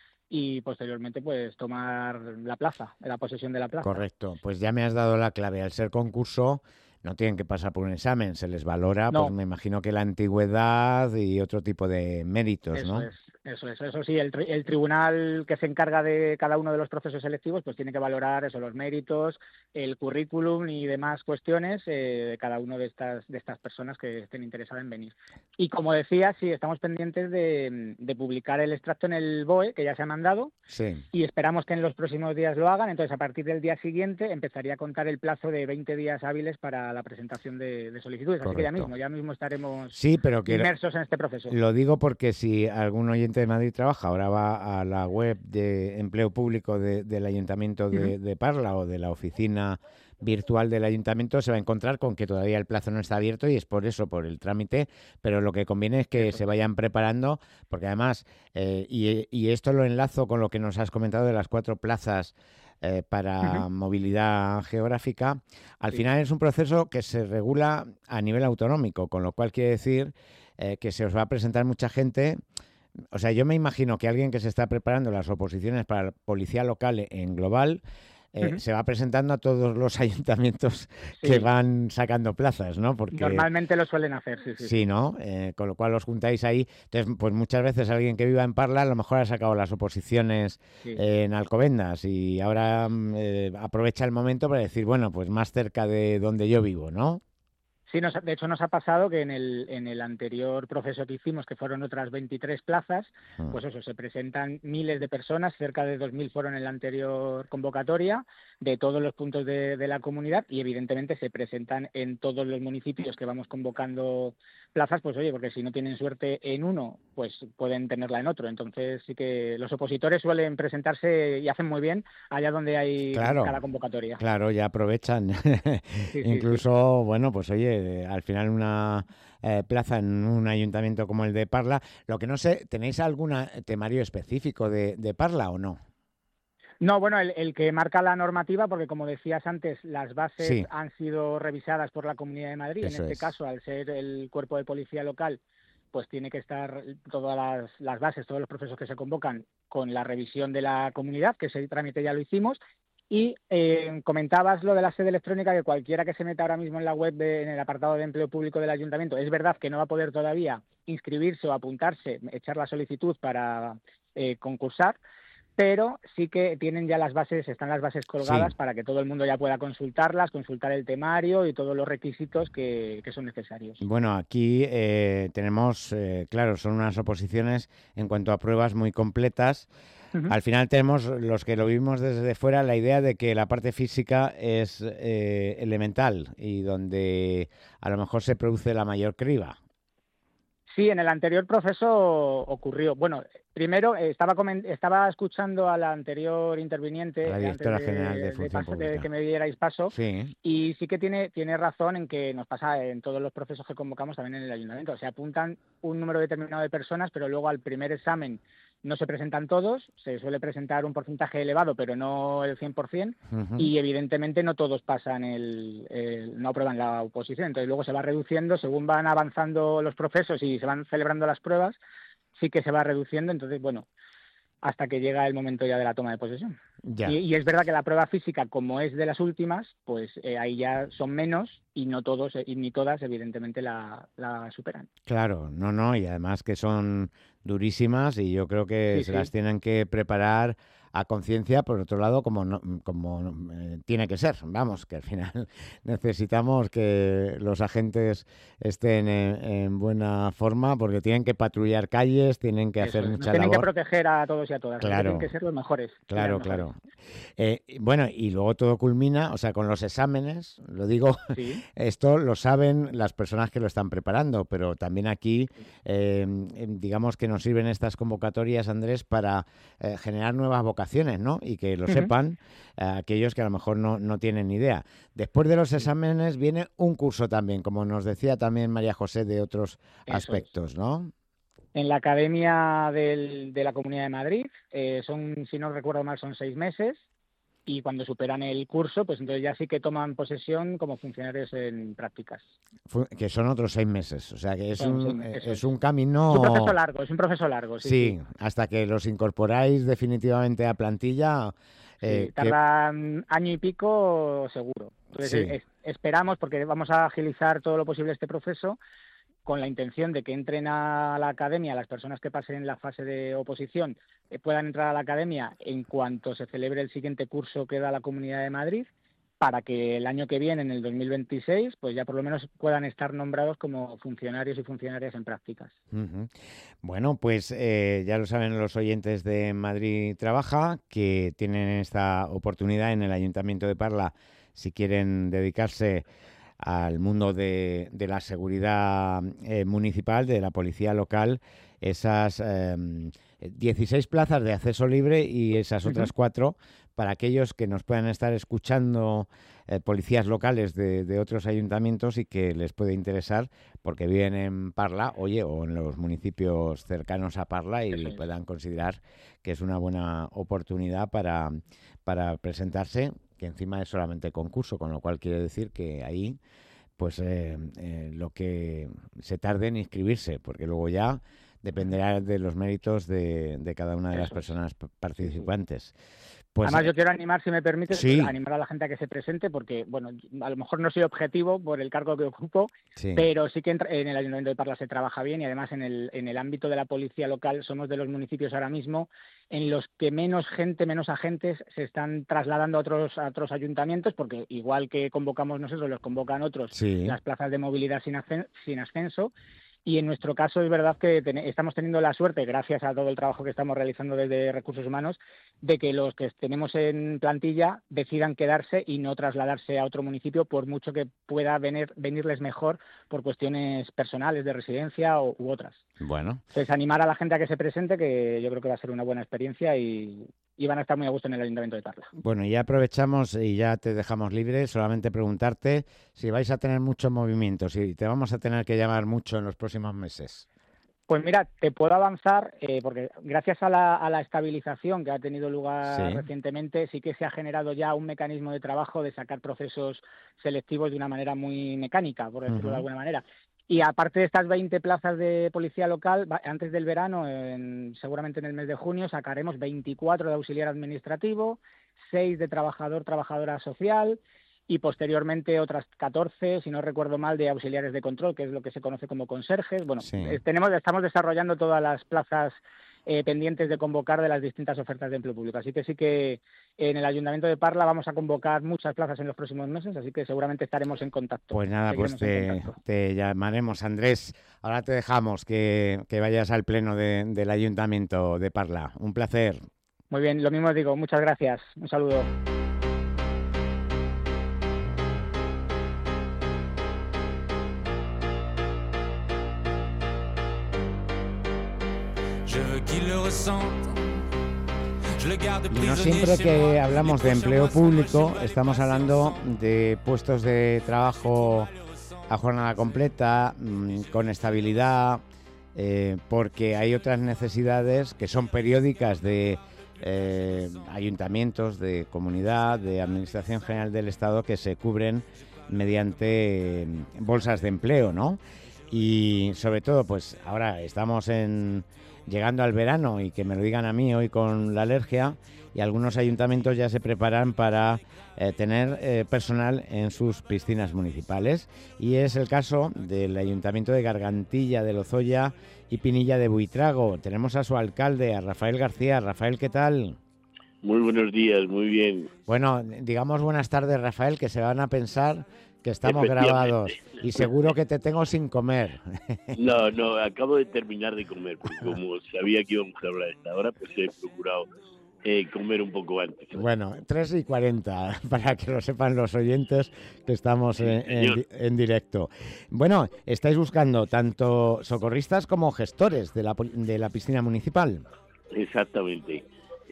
y posteriormente pues tomar la plaza, la posesión de la plaza. Correcto, pues ya me has dado la clave. Al ser concurso no tienen que pasar por un examen, se les valora, no. pues me imagino que la antigüedad y otro tipo de méritos, eso ¿no? Es. Eso es, eso sí, el, tri el tribunal que se encarga de cada uno de los procesos selectivos pues tiene que valorar eso, los méritos, el currículum y demás cuestiones eh, de cada una de estas de estas personas que estén interesadas en venir. Y como decía, sí, estamos pendientes de, de publicar el extracto en el B O E, que ya se ha mandado, sí. y esperamos que en los próximos días lo hagan. Entonces, a partir del día siguiente empezaría a contar el plazo de veinte días hábiles para la presentación de, de solicitudes. Correcto. Así que ya mismo, ya mismo estaremos sí, pero que inmersos en este proceso. Lo digo porque si algún oyente de Madrid trabaja, ahora va a la web de empleo público de, del Ayuntamiento de, de Parla o de la oficina virtual del Ayuntamiento, se va a encontrar con que todavía el plazo no está abierto y es por eso, por el trámite, pero lo que conviene es que se vayan preparando, porque además, eh, y, y esto lo enlazo con lo que nos has comentado de las cuatro plazas eh, para uh-huh. movilidad geográfica, al sí. final es un proceso que se regula a nivel autonómico, con lo cual quiere decir eh, que se os va a presentar mucha gente. O sea, yo me imagino que alguien que se está preparando las oposiciones para la policía local en global eh, uh-huh. se va presentando a todos los ayuntamientos sí. que van sacando plazas, ¿no? Porque normalmente lo suelen hacer, sí, sí. Sí, ¿no? Eh, con lo cual os juntáis ahí. Entonces, pues muchas veces alguien que viva en Parla a lo mejor ha sacado las oposiciones sí. eh, en Alcobendas y ahora eh, aprovecha el momento para decir, bueno, pues más cerca de donde yo vivo, ¿no? Sí, nos, de hecho nos ha pasado que en el, en el anterior proceso que hicimos, que fueron otras veintitrés plazas, mm. pues eso, se presentan miles de personas, cerca de dos mil fueron en la anterior convocatoria, de todos los puntos de, de la comunidad y evidentemente se presentan en todos los municipios que vamos convocando plazas, pues oye, porque si no tienen suerte en uno, pues pueden tenerla en otro. Entonces sí que los opositores suelen presentarse y hacen muy bien allá donde hay claro, cada convocatoria. Claro, ya aprovechan. Sí, Incluso, sí, sí. bueno, pues oye, al final una eh, plaza en un ayuntamiento como el de Parla, lo que no sé, ¿tenéis algún temario específico de, de Parla o no? No, bueno, el, el que marca la normativa, porque como decías antes, las bases sí. han sido revisadas por la Comunidad de Madrid. Eso en este es. caso, al ser el cuerpo de policía local, pues tiene que estar todas las, las bases, todos los procesos que se convocan con la revisión de la comunidad, que ese trámite ya lo hicimos. Y eh, comentabas lo de la sede electrónica, que cualquiera que se meta ahora mismo en la web, de, en el apartado de empleo público del ayuntamiento, es verdad que no va a poder todavía inscribirse o apuntarse, echar la solicitud para eh, concursar, pero sí que tienen ya las bases, están las bases colgadas sí. para que todo el mundo ya pueda consultarlas, consultar el temario y todos los requisitos que, que son necesarios. Bueno, aquí eh, tenemos, eh, claro, son unas oposiciones en cuanto a pruebas muy completas. Uh-huh. Al final tenemos, los que lo vimos desde fuera, la idea de que la parte física es eh, elemental y donde a lo mejor se produce la mayor criba. Sí, en el anterior proceso ocurrió. Bueno, Primero, eh, estaba coment- estaba escuchando a la anterior interviniente, a la directora antes de, general de de, Función pas- Pública. de que me dierais paso, sí. y sí que tiene, tiene razón en que nos pasa en todos los procesos que convocamos también en el ayuntamiento. Se apuntan un número determinado de personas, pero luego al primer examen no se presentan todos, se suele presentar un porcentaje elevado, pero no el cien por ciento, uh-huh. y evidentemente no todos pasan el, el, no aprueban la oposición. Entonces luego se va reduciendo, según van avanzando los procesos y se van celebrando las pruebas, sí que se va reduciendo, entonces, bueno, hasta que llega el momento ya de la toma de posesión. Ya. Y, y es verdad que la prueba física, como es de las últimas, pues eh, ahí ya son menos y no todos eh, y ni todas, evidentemente, la, la superan. Claro, no, no, y además que son durísimas y yo creo que sí, se sí. las tienen que preparar a conciencia, por otro lado, como no, como eh, tiene que ser. Vamos, que al final necesitamos que los agentes estén en, en buena forma porque tienen que patrullar calles, tienen que Eso hacer es. mucha Tienen labor. que proteger a todos y a todas. Claro. Tienen que ser los mejores. Claro, los mejores. claro. Eh, bueno, y luego todo culmina, o sea, con los exámenes, lo digo, sí. esto lo saben las personas que lo están preparando, pero también aquí, eh, digamos que nos sirven estas convocatorias, Andrés, para eh, generar nuevas vocaciones, ¿no? Y que lo uh-huh. sepan eh, aquellos que a lo mejor no, no tienen ni idea. Después de los exámenes viene un curso también, como nos decía también María José, de otros Eso aspectos, es. ¿no? En la Academia del, de la Comunidad de Madrid, eh, son, si no recuerdo mal, son seis meses, y cuando superan el curso, pues entonces ya sí que toman posesión como funcionarios en prácticas. Que son otros seis meses, o sea que es, un, seis, es un camino... Es un proceso largo, es un proceso largo, sí. Sí, sí. hasta que los incorporáis definitivamente a plantilla... Eh, sí, tarda que... año y pico seguro. Entonces sí. es, esperamos, porque vamos a agilizar todo lo posible este proceso, con la intención de que entren a la academia las personas que pasen la fase de oposición, eh, puedan entrar a la academia en cuanto se celebre el siguiente curso que da la Comunidad de Madrid, para que el año que viene, en el dos mil veintiséis, pues ya por lo menos puedan estar nombrados como funcionarios y funcionarias en prácticas. Uh-huh. Bueno, pues eh, ya lo saben los oyentes de Madrid Trabaja, que tienen esta oportunidad en el Ayuntamiento de Parla, si quieren dedicarse al mundo de, de la seguridad eh, municipal, de la policía local, esas eh, dieciséis plazas de acceso libre y esas otras uh-huh. cuatro para aquellos que nos puedan estar escuchando, eh, policías locales de, de otros ayuntamientos y que les puede interesar porque viven en Parla, oye, o en los municipios cercanos a Parla y sí. puedan considerar que es una buena oportunidad para, para presentarse, que encima es solamente concurso, con lo cual quiere decir que ahí pues eh, eh, lo que se tarde en inscribirse, porque luego ya dependerá de los méritos de, de cada una de las personas participantes. Pues, Además, yo quiero animar, si me permites, sí. animar a la gente a que se presente, porque, bueno, a lo mejor no soy objetivo por el cargo que ocupo, sí. pero sí que en el Ayuntamiento de Parla se trabaja bien y además en el, en el ámbito de la policía local somos de los municipios ahora mismo en los que menos gente, menos agentes se están trasladando a otros, a otros ayuntamientos, porque igual que convocamos nosotros, los convocan otros, sí. las plazas de movilidad sin, ascen- sin ascenso. Y en nuestro caso es verdad que ten- estamos teniendo la suerte, gracias a todo el trabajo que estamos realizando desde Recursos Humanos, de que los que tenemos en plantilla decidan quedarse y no trasladarse a otro municipio, por mucho que pueda venir, venirles mejor por cuestiones personales de residencia o, u otras. Bueno. Entonces, animar a la gente a que se presente, que yo creo que va a ser una buena experiencia y, y van a estar muy a gusto en el Ayuntamiento de Parla. Bueno, ya aprovechamos y ya te dejamos libre, solamente preguntarte si vais a tener muchos movimientos y te vamos a tener que llamar mucho en los próximos meses. Pues mira, te puedo avanzar, eh, porque gracias a la, a la estabilización que ha tenido lugar sí. recientemente, sí que se ha generado ya un mecanismo de trabajo de sacar procesos selectivos de una manera muy mecánica, por decirlo uh-huh. de alguna manera. Y aparte de estas veinte plazas de policía local, antes del verano, en, seguramente en el mes de junio, sacaremos veinticuatro de auxiliar administrativo, seis de trabajador, trabajadora social y posteriormente otras catorce, si no recuerdo mal, de auxiliares de control, que es lo que se conoce como conserjes. Bueno, sí. eh, tenemos, estamos desarrollando todas las plazas eh, pendientes de convocar de las distintas ofertas de empleo público. Así que sí que en el Ayuntamiento de Parla vamos a convocar muchas plazas en los próximos meses, así que seguramente estaremos en contacto. Pues nada, pues te, te llamaremos, Andrés. Ahora te dejamos que, que vayas al pleno de, del Ayuntamiento de Parla. Un placer. Muy bien, lo mismo os digo. Muchas gracias. Un saludo. Y no siempre que hablamos de empleo público estamos hablando de puestos de trabajo a jornada completa, con estabilidad, eh, porque hay otras necesidades que son periódicas de eh, ayuntamientos, de comunidad, de Administración General del Estado, que se cubren mediante bolsas de empleo, ¿no? Y sobre todo, pues ahora estamos en llegando al verano, y que me lo digan a mí hoy con la alergia, y algunos ayuntamientos ya se preparan para eh, tener eh, personal en sus piscinas municipales, y es el caso del Ayuntamiento de Gargantilla de Lozoya y Pinilla de Buitrago. Tenemos a su alcalde, a Rafael García. Rafael, ¿qué tal? Muy buenos días, muy bien. Bueno, digamos buenas tardes, Rafael, que se van a pensar que estamos grabados, y seguro que te tengo sin comer. No, no, acabo de terminar de comer, porque como sabía que íbamos a hablar a esta hora, pues he procurado eh, comer un poco antes. Bueno, tres y cuarenta, para que lo sepan los oyentes que estamos en, en, en directo. Bueno, estáis buscando tanto socorristas como gestores de la, de la piscina municipal. Exactamente.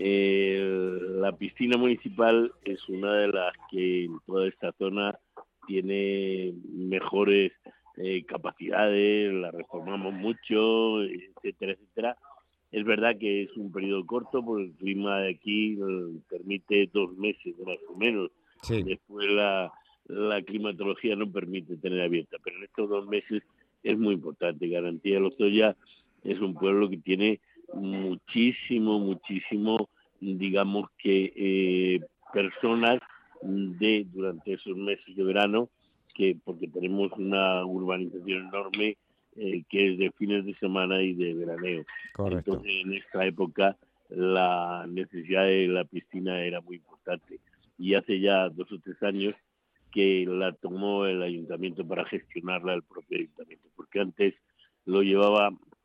Eh, la piscina municipal es una de las que en toda esta zona tiene mejores eh, capacidades, la reformamos mucho, etcétera, etcétera. Es verdad que es un periodo corto, porque el clima de aquí eh, permite dos meses más o menos. Sí. Después la, la climatología no permite tener abierta, pero en estos dos meses es muy importante. Gargantilla de Lozoya es un pueblo que tiene muchísimo, muchísimo, digamos que eh, personas de durante esos meses de verano, que porque tenemos una urbanización enorme eh, que es de fines de semana y de veraneo. Correcto. Entonces en esta época la necesidad de la piscina era muy importante, y hace ya dos o tres años que la tomó el ayuntamiento para gestionarla el propio ayuntamiento, porque antes lo llevaba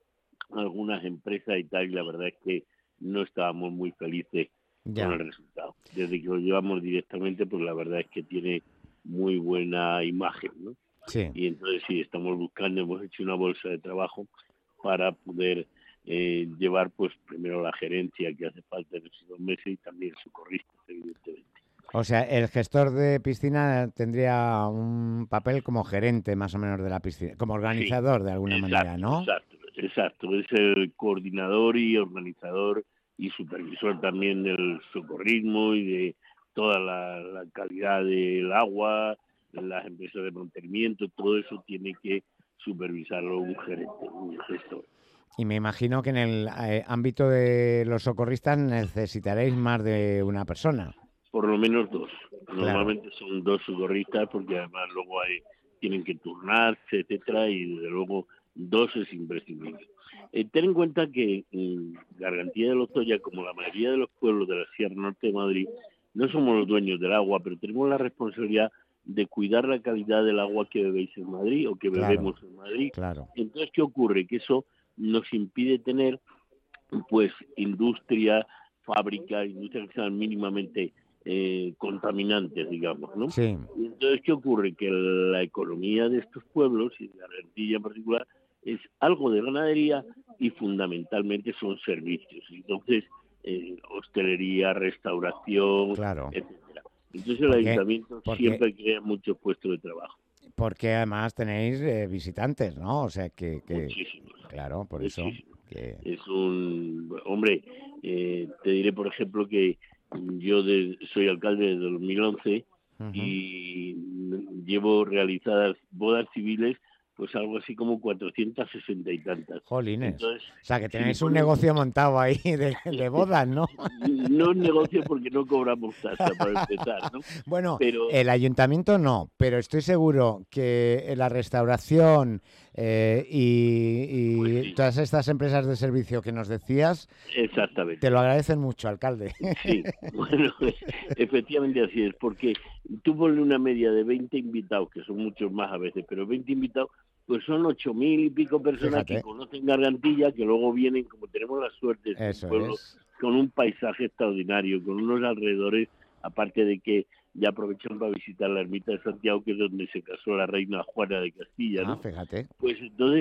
algunas empresas y tal, y la verdad es que no estábamos muy felices ya con el resultado. Desde que lo llevamos directamente, pues la verdad es que tiene muy buena imagen, ¿no? Sí. Y entonces sí, estamos buscando, hemos hecho una bolsa de trabajo para poder eh, llevar, pues primero la gerencia que hace falta en esos dos meses, y también socorristas, evidentemente. O sea, el gestor de piscina tendría un papel como gerente más o menos de la piscina, como organizador, sí, de alguna exacto, manera, ¿no? Exacto, exacto. Es el coordinador y organizador y supervisor también del socorrismo y de toda la, la calidad del agua, las empresas de mantenimiento, todo eso tiene que supervisarlo un gerente, un gestor. Y me imagino que en el eh, ámbito de los socorristas necesitaréis más de una persona. Por lo menos dos. Normalmente claro. Son dos socorristas, porque además luego hay, tienen que turnarse, etcétera, y desde luego dos es imprescindible. Eh, ten en cuenta que en Gargantilla de Lozoya, como la mayoría de los pueblos de la Sierra Norte de Madrid, no somos los dueños del agua, pero tenemos la responsabilidad de cuidar la calidad del agua que bebéis en Madrid o que bebemos claro, en Madrid. Claro. Entonces, ¿qué ocurre? Que eso nos impide tener, pues, industria, fábricas, industrias que sean mínimamente eh, contaminantes, digamos, ¿no? Sí. Y entonces, ¿qué ocurre? Que la economía de estos pueblos, y de Gargantilla en particular, es algo de ganadería y fundamentalmente son servicios. Entonces, eh, hostelería, restauración, claro. etcétera. Entonces el porque, ayuntamiento porque, siempre crea muchos puestos de trabajo. Porque además tenéis eh, visitantes, ¿no? O sea que... que Muchísimos. Claro, por Muchísimos. eso. Que... Es un... Hombre, eh, te diré, por ejemplo, que yo de, soy alcalde desde dos mil once uh-huh. y llevo realizadas bodas civiles pues algo así como cuatrocientas sesenta y tantas. Jolines. Entonces, o sea, que tenéis sí, un negocio montado ahí de, de bodas, ¿no? No es negocio porque no cobramos tasa para empezar, ¿no? Bueno, pero... el ayuntamiento no, pero estoy seguro que la restauración eh, y, y pues sí. todas estas empresas de servicio que nos decías, exactamente, te lo agradecen mucho, alcalde. Sí, bueno, efectivamente así es, porque tú ponle una media de veinte invitados, que son muchos más a veces, pero veinte invitados, pues son ocho mil y pico personas Fíjate. que conocen Gargantilla, que luego vienen, como tenemos la suerte de Eso un pueblo, es. con un paisaje extraordinario, con unos alrededores, aparte de que ya aprovechan para visitar la ermita de Santiago, que es donde se casó la reina Juana de Castilla, ¿no? Ah, fíjate. Pues entonces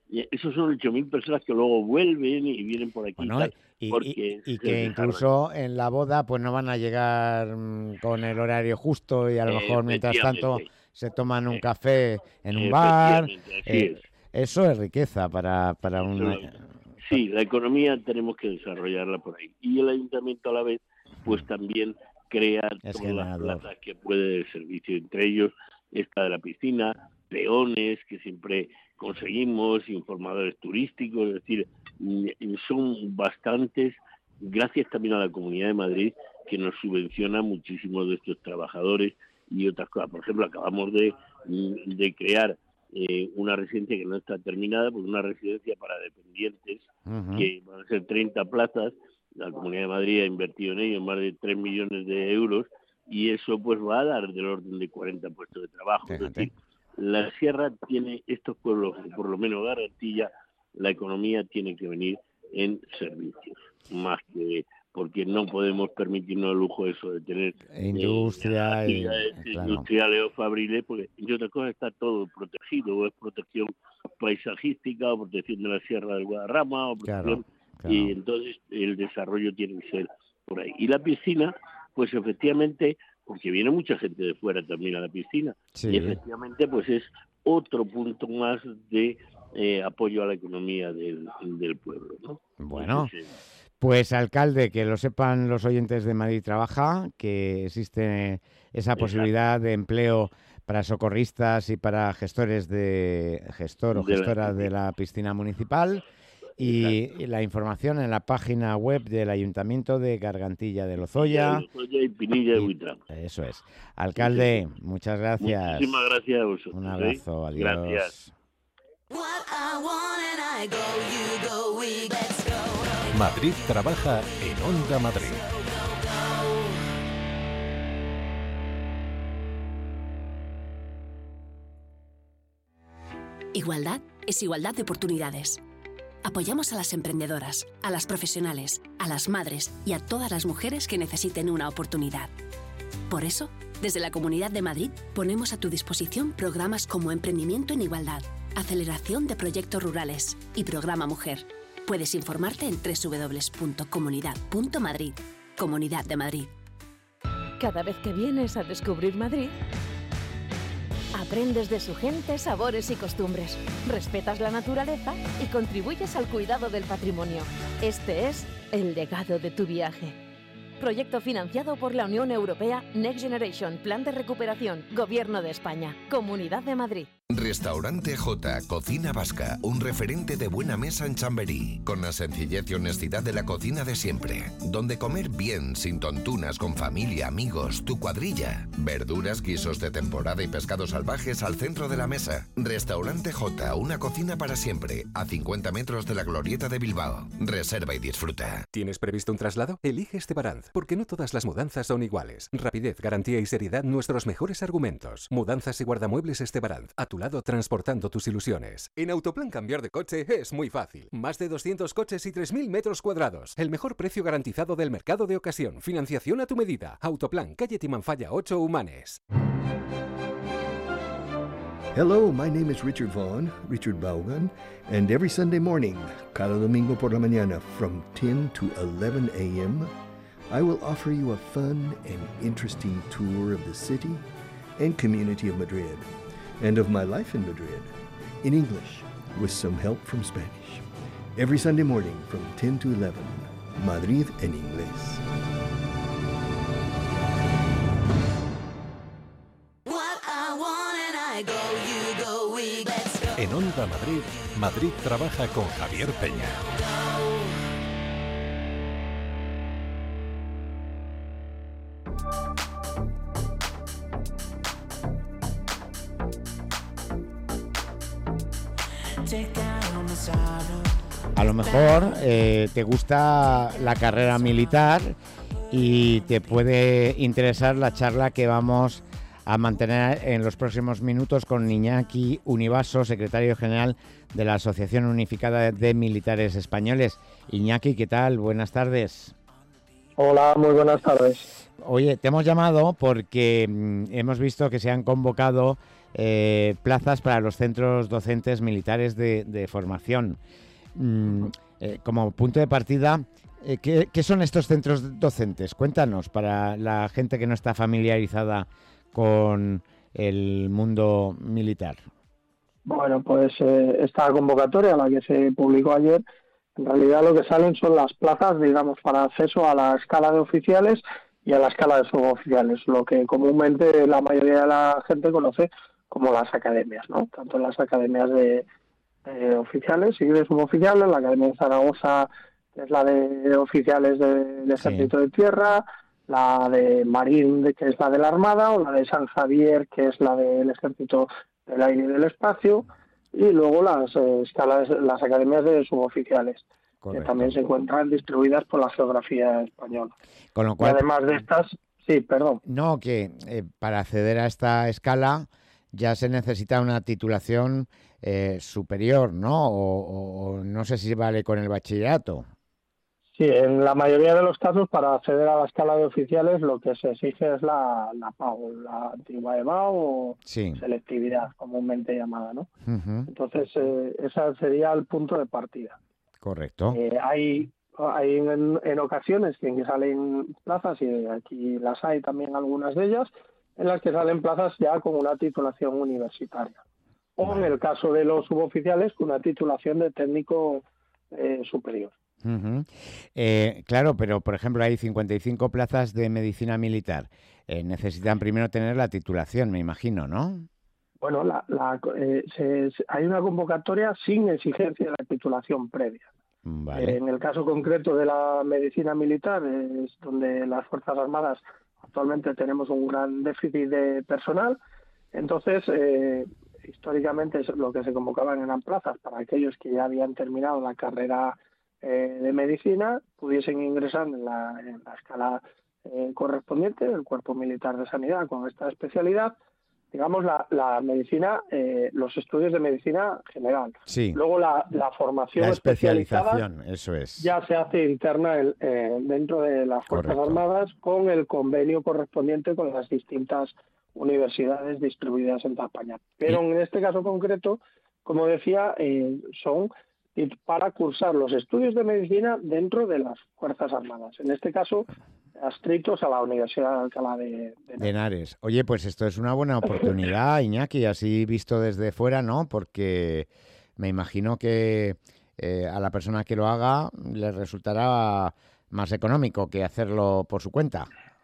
esos son ocho mil personas que luego vuelven y vienen por aquí. Bueno, y, tal, y, porque y, y que incluso en la boda pues no van a llegar con el horario justo y a lo mejor mientras tanto se toman un café en un bar. Eh, es. Eso es riqueza para, para una... Sí, la economía tenemos que desarrollarla por ahí. Y el ayuntamiento a la vez pues también crea es todas generador. las plazas que puede de servicio, entre ellos esta de la piscina, peones que siempre conseguimos, informadores turísticos, es decir, son bastantes, gracias también a la Comunidad de Madrid, que nos subvenciona muchísimos de estos trabajadores y otras cosas. Por ejemplo, acabamos de, de crear eh, una residencia que no está terminada, pues una residencia para dependientes, uh-huh. que van a ser treinta plazas. La Comunidad de Madrid ha invertido en ello más de tres millones de euros y eso pues va a dar del orden de cuarenta puestos de trabajo. Fíjate. Es decir, la sierra tiene estos pueblos, por lo menos Gargantilla, la economía tiene que venir en servicios, más que porque no podemos permitirnos el lujo eso de tener industria eh, y, claro. industriales o fabriles, porque entre otras cosas está todo protegido, o es protección paisajística, o protección de la Sierra del Guadarrama, o protección, claro, claro. y entonces el desarrollo tiene que ser por ahí. Y la piscina, pues efectivamente, porque viene mucha gente de fuera también a la piscina, sí. y efectivamente pues es otro punto más de eh, apoyo a la economía del, del pueblo, ¿no? Bueno, Entonces, pues alcalde, que lo sepan los oyentes de Madrid Trabaja, que existe esa posibilidad de empleo para socorristas y para gestores de gestor o gestora de la piscina municipal. Y, y la información en la página web del Ayuntamiento de Gargantilla de Lozoya. Lozoya y Pinilla de Buitrán. Eso es. Alcalde, muchas gracias. Muchísimas gracias a vosotros. Un abrazo, ¿eh? adiós. Gracias. Madrid Trabaja en Onda Madrid. Igualdad es igualdad de oportunidades. Apoyamos a las emprendedoras, a las profesionales, a las madres y a todas las mujeres que necesiten una oportunidad. Por eso, desde la Comunidad de Madrid ponemos a tu disposición programas como Emprendimiento en Igualdad, Aceleración de Proyectos Rurales y Programa Mujer. Puedes informarte en doble u doble u doble u punto comunidad punto madrid. Comunidad de Madrid. Cada vez que vienes a descubrir Madrid, aprendes de su gente, sabores y costumbres, respetas la naturaleza y contribuyes al cuidado del patrimonio. Este es el legado de tu viaje. Proyecto financiado por la Unión Europea Next Generation, Plan de Recuperación, Gobierno de España, Comunidad de Madrid. Restaurante J, Cocina Vasca, un referente de buena mesa en Chamberí, con la sencillez y honestidad de la cocina de siempre, donde comer bien, sin tontunas, con familia, amigos, tu cuadrilla, verduras, guisos de temporada y pescados salvajes al centro de la mesa. Restaurante J, una cocina para siempre, a cincuenta metros de la Glorieta de Bilbao. Reserva y disfruta. ¿Tienes previsto un traslado? Elige Estebaranz, porque no todas las mudanzas son iguales. Rapidez, garantía y seriedad, nuestros mejores argumentos. Mudanzas y guardamuebles Estebaranz, a tu lado transportando tus ilusiones. En Autoplan cambiar de coche es muy fácil. Más de doscientos coches y tres mil metros cuadrados. El mejor precio garantizado del mercado de ocasión. Financiación a tu medida. Autoplan, calle Timanfaya ocho, Humanes. Hello, my name is Richard Vaughn, Richard Vaughan, and every Sunday morning, cada domingo por la mañana, from ten to eleven a m, I will offer you a fun and interesting tour of the city and community of Madrid, and of my life in Madrid, in English, with some help from Spanish. Every Sunday morning from ten to eleven, Madrid en inglés. En Onda Madrid, Madrid Trabaja con Javier Peña. A lo mejor eh, te gusta la carrera militar y te puede interesar la charla que vamos a mantener en los próximos minutos con Iñaki Univaso, secretario general de la Asociación Unificada de Militares Españoles. Iñaki, ¿qué tal? Buenas tardes. Hola, muy buenas tardes. Oye, te hemos llamado porque mm, hemos visto que se han convocado eh, plazas para los centros docentes militares de, de formación. Mm, eh, como punto de partida, eh, ¿qué, ¿qué son estos centros docentes? Cuéntanos, para la gente que no está familiarizada con el mundo militar. Bueno, pues eh, esta convocatoria, la que se publicó ayer, en realidad lo que salen son las plazas, digamos, para acceso a la escala de oficiales y a la escala de suboficiales, lo que comúnmente la mayoría de la gente conoce como las academias, ¿no? Tanto en las academias de, de oficiales y de suboficiales, la Academia de Zaragoza, que es la de oficiales del de Ejército sí. de Tierra, la de Marín, que es la de la Armada, o la de San Javier, que es la del Ejército del Aire y del Espacio, y luego las eh, escalas, las academias de suboficiales, Correcto. que también se encuentran distribuidas por la geografía española. Con lo cual, y además de estas, sí, perdón. No, que eh, para acceder a esta escala ya se necesita una titulación eh, superior, ¿no? O, o, o no sé si vale con el bachillerato. Sí, en la mayoría de los casos para acceder a la escala de oficiales lo que se exige es la, la P A O, la antigua E B A O o sí. selectividad, comúnmente llamada, ¿no? Uh-huh. Entonces, eh, ese sería el punto de partida. Correcto. Eh, hay hay en, en ocasiones en que salen plazas, y aquí las hay también algunas de ellas, en las que salen plazas ya con una titulación universitaria. O vale. en el caso de los suboficiales, con una titulación de técnico eh, superior. Uh-huh. Eh, claro, pero por ejemplo hay cincuenta y cinco plazas de medicina militar. Eh, necesitan primero tener la titulación, me imagino, ¿no? Bueno, la, la, eh, se, se, hay una convocatoria sin exigencia de titulación previa. Vale. Eh, en el caso concreto de la medicina militar, eh, es donde las Fuerzas Armadas actualmente tenemos un gran déficit de personal. Entonces, eh, históricamente lo que se convocaban eran plazas para aquellos que ya habían terminado la carrera Eh, de medicina, pudiesen ingresar en la, en la escala eh, correspondiente del Cuerpo Militar de Sanidad con esta especialidad, digamos la, la medicina, eh, los estudios de medicina general. Sí. Luego la, la formación la especialización, especializada eso es. ya se hace interna el, eh, dentro de las Fuerzas Correcto. Armadas con el convenio correspondiente con las distintas universidades distribuidas en toda España. Pero ¿Y? en este caso concreto, como decía, eh, son para cursar los estudios de medicina dentro de las Fuerzas Armadas. En este caso, adscritos a la Universidad de Alcalá de, de Henares. de Henares. Oye, pues esto es una buena oportunidad, Iñaki, así visto desde fuera, ¿no? Porque me imagino que eh, a la persona que lo haga le resultará más económico que hacerlo por su cuenta.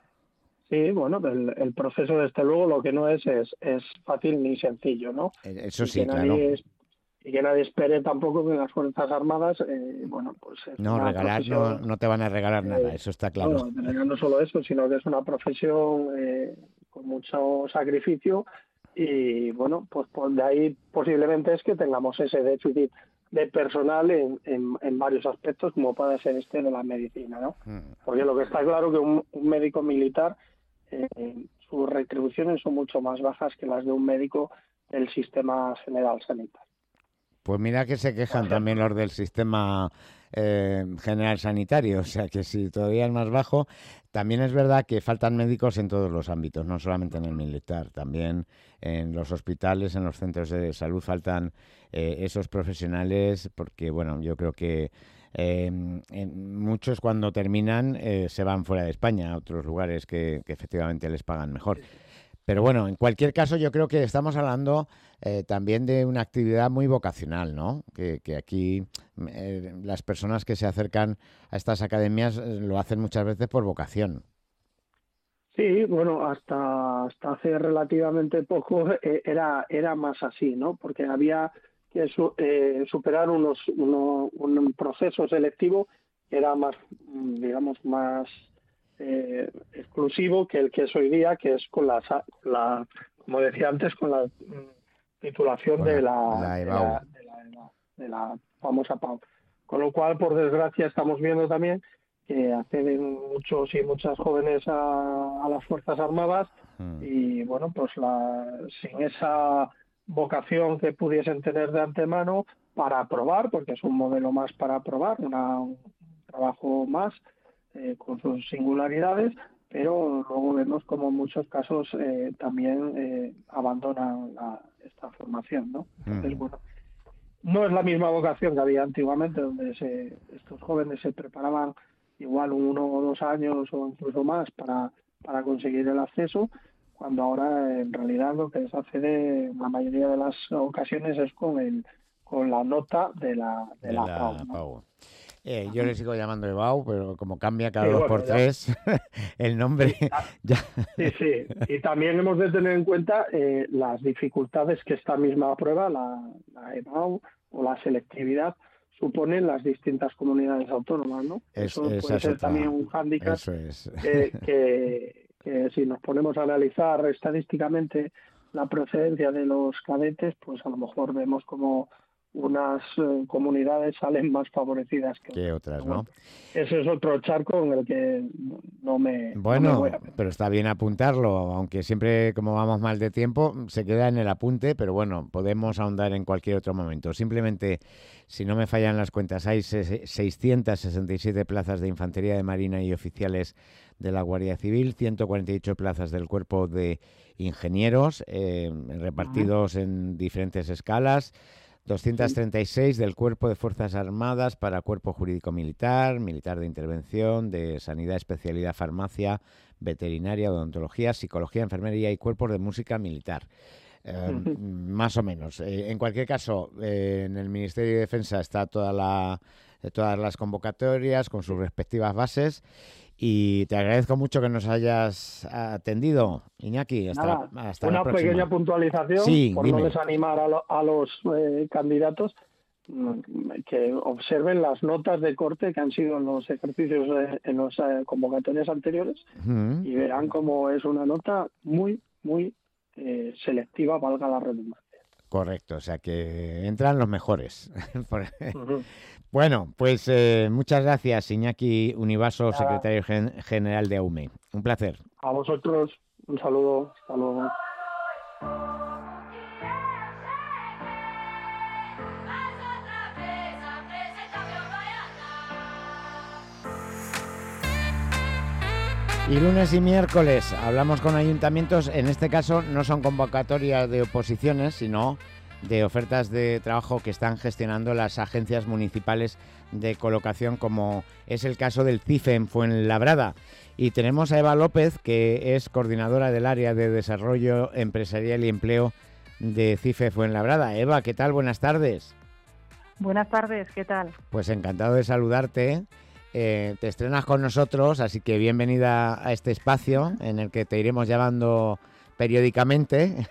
Sí, bueno, el, el proceso desde luego lo que no es es, es fácil ni sencillo, ¿no? Eso sí, claro. Es, y que nadie espere tampoco que las Fuerzas Armadas, eh, bueno, pues... Es no, regalar, no, no te van a regalar eh, nada, eso está claro. No, no solo eso, sino que es una profesión eh, con mucho sacrificio y, bueno, pues, pues de ahí posiblemente es que tengamos ese déficit de personal en, en, en varios aspectos, como puede ser este de la medicina, ¿no? Porque lo que está claro que un, un médico militar, eh, sus retribuciones son mucho más bajas que las de un médico del sistema general sanitario. Pues mira que se quejan también los del sistema eh, general sanitario, o sea que si todavía es más bajo. También es verdad que faltan médicos en todos los ámbitos, no solamente en el militar, también en los hospitales, en los centros de salud faltan eh, esos profesionales, porque bueno, yo creo que eh, muchos cuando terminan eh, se van fuera de España a otros lugares que, que efectivamente les pagan mejor. Pero bueno, en cualquier caso yo creo que estamos hablando eh, también de una actividad muy vocacional, ¿no? Que, que aquí eh, las personas que se acercan a estas academias eh, lo hacen muchas veces por vocación. Sí, bueno, hasta hasta hace relativamente poco eh, era era más así, ¿no? Porque había que su, eh, superar unos uno, un proceso selectivo que era más, digamos, más Eh, exclusivo que el que es hoy día, que es con la, la como decía antes, con la titulación bueno, de, la, la de, la, de, la, de la famosa P A O. Con lo cual, por desgracia, estamos viendo también que acceden muchos y muchas jóvenes a, a las Fuerzas Armadas hmm. y, bueno, pues la, sin esa vocación que pudiesen tener de antemano para aprobar, porque es un modelo más para aprobar, una, un trabajo más, eh, con sus singularidades, pero luego vemos como en muchos casos eh, también eh, abandonan la, esta formación, ¿no? Entonces, bueno, no es la misma vocación que había antiguamente, donde se, estos jóvenes se preparaban igual uno o dos años o incluso más para, para conseguir el acceso, cuando ahora en realidad lo que se accede en la mayoría de las ocasiones es con el con la nota de la, de de la, la PAU, ¿no? PAU. Eh, yo le sigo llamando EBAU, pero como cambia cada Sí, dos bueno, por ya. tres el nombre, ya. Sí, sí. Y también hemos de tener en cuenta eh, las dificultades que esta misma prueba, la, la EBAU o la selectividad, suponen las distintas comunidades autónomas, ¿no? Es- Eso esa puede es ser otra- también un hándicap eso es. que, que, que si nos ponemos a analizar estadísticamente la procedencia de los cadetes, pues a lo mejor vemos como unas eh, comunidades salen más favorecidas que Que otras, ¿no? Eso es otro charco en el que no me, no me Bueno, voy a... pero está bien apuntarlo, aunque siempre como vamos mal de tiempo, se queda en el apunte, pero bueno, podemos ahondar en cualquier otro momento. Simplemente, si no me fallan las cuentas, hay se- seiscientas sesenta y siete plazas de Infantería de Marina y oficiales de la Guardia Civil, ciento cuarenta y ocho plazas del Cuerpo de Ingenieros, eh, repartidos en diferentes escalas, doscientas treinta y seis del Cuerpo de Fuerzas Armadas para Cuerpo Jurídico Militar, Militar de Intervención, de Sanidad, Especialidad Farmacia, Veterinaria, Odontología, Psicología, Enfermería y Cuerpos de Música Militar. Eh, más o menos. Eh, en cualquier caso, eh, en el Ministerio de Defensa está toda la, eh, todas las convocatorias con sus respectivas bases y te agradezco mucho que nos hayas atendido, Iñaki. Hasta, Nada, la, hasta una la próxima. pequeña puntualización, Sí, por dime. no desanimar a, lo- a los eh, candidatos, mm, que observen las notas de corte que han sido en los ejercicios, eh, en las eh, convocatorias anteriores, Ujú. y verán cómo es una nota muy, muy eh, selectiva, valga la redundancia. Correcto, o sea que entran los mejores. Por- Ujú. Bueno, pues eh, muchas gracias, Iñaki Univaso, Nada. secretario gen- general de A U M E. Un placer. A vosotros, un saludo, hasta luego. Y lunes y miércoles hablamos con ayuntamientos, en este caso no son convocatorias de oposiciones, sino de ofertas de trabajo que están gestionando las agencias municipales de colocación, como es el caso del CIFE en Fuenlabrada. Y tenemos a Eva López, que es coordinadora del área de desarrollo empresarial y empleo de CIFE Fuenlabrada. Eva, ¿qué tal? Buenas tardes. Buenas tardes, ¿qué tal? Pues encantado de saludarte. Eh, te estrenas con nosotros, así que bienvenida a este espacio en el que te iremos llamando periódicamente.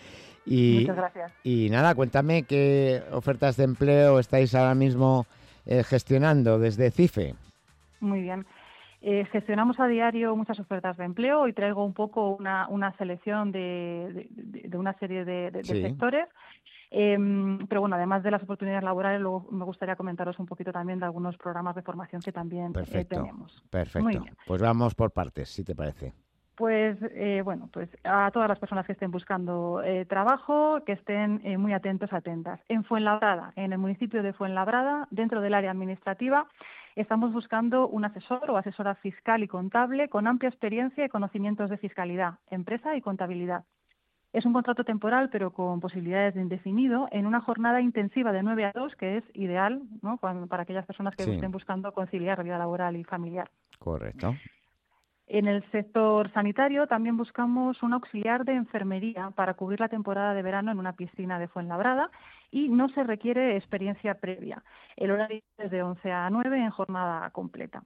y, Muchas gracias. Y nada, cuéntame qué ofertas de empleo estáis ahora mismo eh, gestionando desde CIFE. Muy bien. Eh, gestionamos a diario muchas ofertas de empleo y traigo un poco una, una selección de, de, de una serie de, de, Sí. de sectores. Eh, pero bueno, además de las oportunidades laborales, luego me gustaría comentaros un poquito también de algunos programas de formación que también eh, Perfecto, tenemos. Muy perfecto. bien. Pues vamos por partes, si te parece. Pues eh, bueno, pues a todas las personas que estén buscando eh, trabajo, que estén eh, muy atentos, atentas. En Fuenlabrada, en el municipio de Fuenlabrada, dentro del área administrativa, estamos buscando un asesor o asesora fiscal y contable con amplia experiencia y conocimientos de fiscalidad, empresa y contabilidad. Es un contrato temporal, pero con posibilidades de indefinido, en una jornada intensiva de nueve a dos, que es ideal, ¿no?, Cuando- para aquellas personas que Sí. estén buscando conciliar vida laboral y familiar. Correcto. En el sector sanitario también buscamos un auxiliar de enfermería para cubrir la temporada de verano en una piscina de Fuenlabrada y no se requiere experiencia previa. El horario es de once a nueve en jornada completa.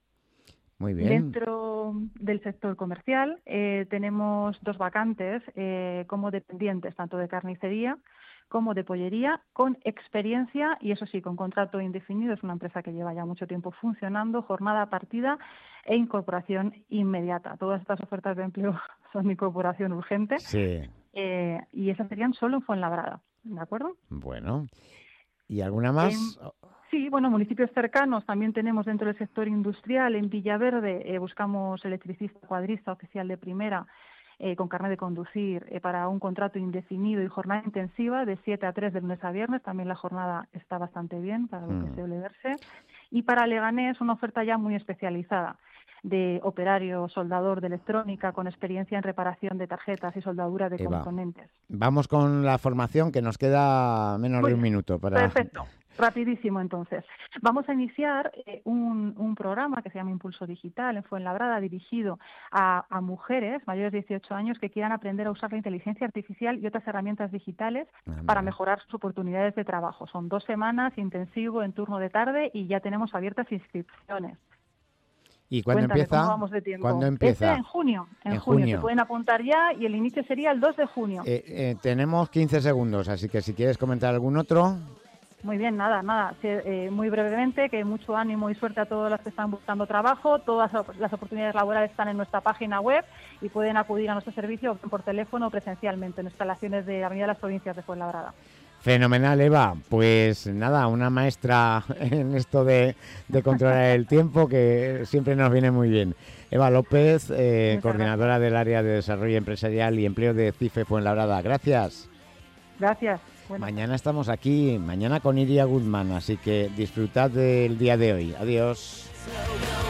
Muy bien. Dentro del sector comercial eh, tenemos dos vacantes eh, como dependientes tanto de carnicería como de pollería, con experiencia y eso sí, con contrato indefinido. Es una empresa que lleva ya mucho tiempo funcionando, jornada partida e incorporación inmediata. Todas estas ofertas de empleo son de incorporación urgente Sí. eh, y esas serían solo en Fuenlabrada, ¿de acuerdo? Bueno. ¿Y alguna más? En- Sí, bueno, municipios cercanos también tenemos dentro del sector industrial. En Villaverde eh, buscamos electricista cuadrista oficial de primera eh, con carnet de conducir eh, para un contrato indefinido y jornada intensiva de siete a tres de lunes a viernes. También la jornada está bastante bien para lo que Mm. suele verse. Y para Leganés una oferta ya muy especializada de operario, soldador de electrónica con experiencia en reparación de tarjetas y soldadura de Eva, componentes. Vamos con la formación, que nos queda menos Muy de un bien, minuto. Para... Perfecto. Rapidísimo, entonces. Vamos a iniciar eh, un, un programa que se llama Impulso Digital en Fuenlabrada, dirigido a, a mujeres mayores de dieciocho años que quieran aprender a usar la inteligencia artificial y otras herramientas digitales ah, para mejorar sus oportunidades de trabajo. Son dos semanas, intensivo, en turno de tarde, y ya tenemos abiertas inscripciones. ¿Y cuándo Cuéntame, empieza? ¿cómo vamos de tiempo? ¿Cuándo empieza? Este en junio. En, en junio. junio. Se pueden apuntar ya y el inicio sería el dos de junio. Eh, eh, tenemos quince segundos, así que si quieres comentar algún otro... Muy bien, nada, nada. Sí, eh, muy brevemente, que mucho ánimo y suerte a todos los que están buscando trabajo. Todas las oportunidades laborales están en nuestra página web y pueden acudir a nuestro servicio por teléfono o presencialmente en instalaciones de Avenida de las Provincias de Fuenlabrada. Fenomenal, Eva. Pues nada, una maestra en esto de, de controlar el tiempo, que siempre nos viene muy bien. Eva López, eh, coordinadora del área de desarrollo empresarial y empleo de CIFE Fuenlabrada. Gracias. Gracias. Bueno. Mañana estamos aquí, mañana con Iria Guzmán, así que disfrutad del día de hoy. Adiós.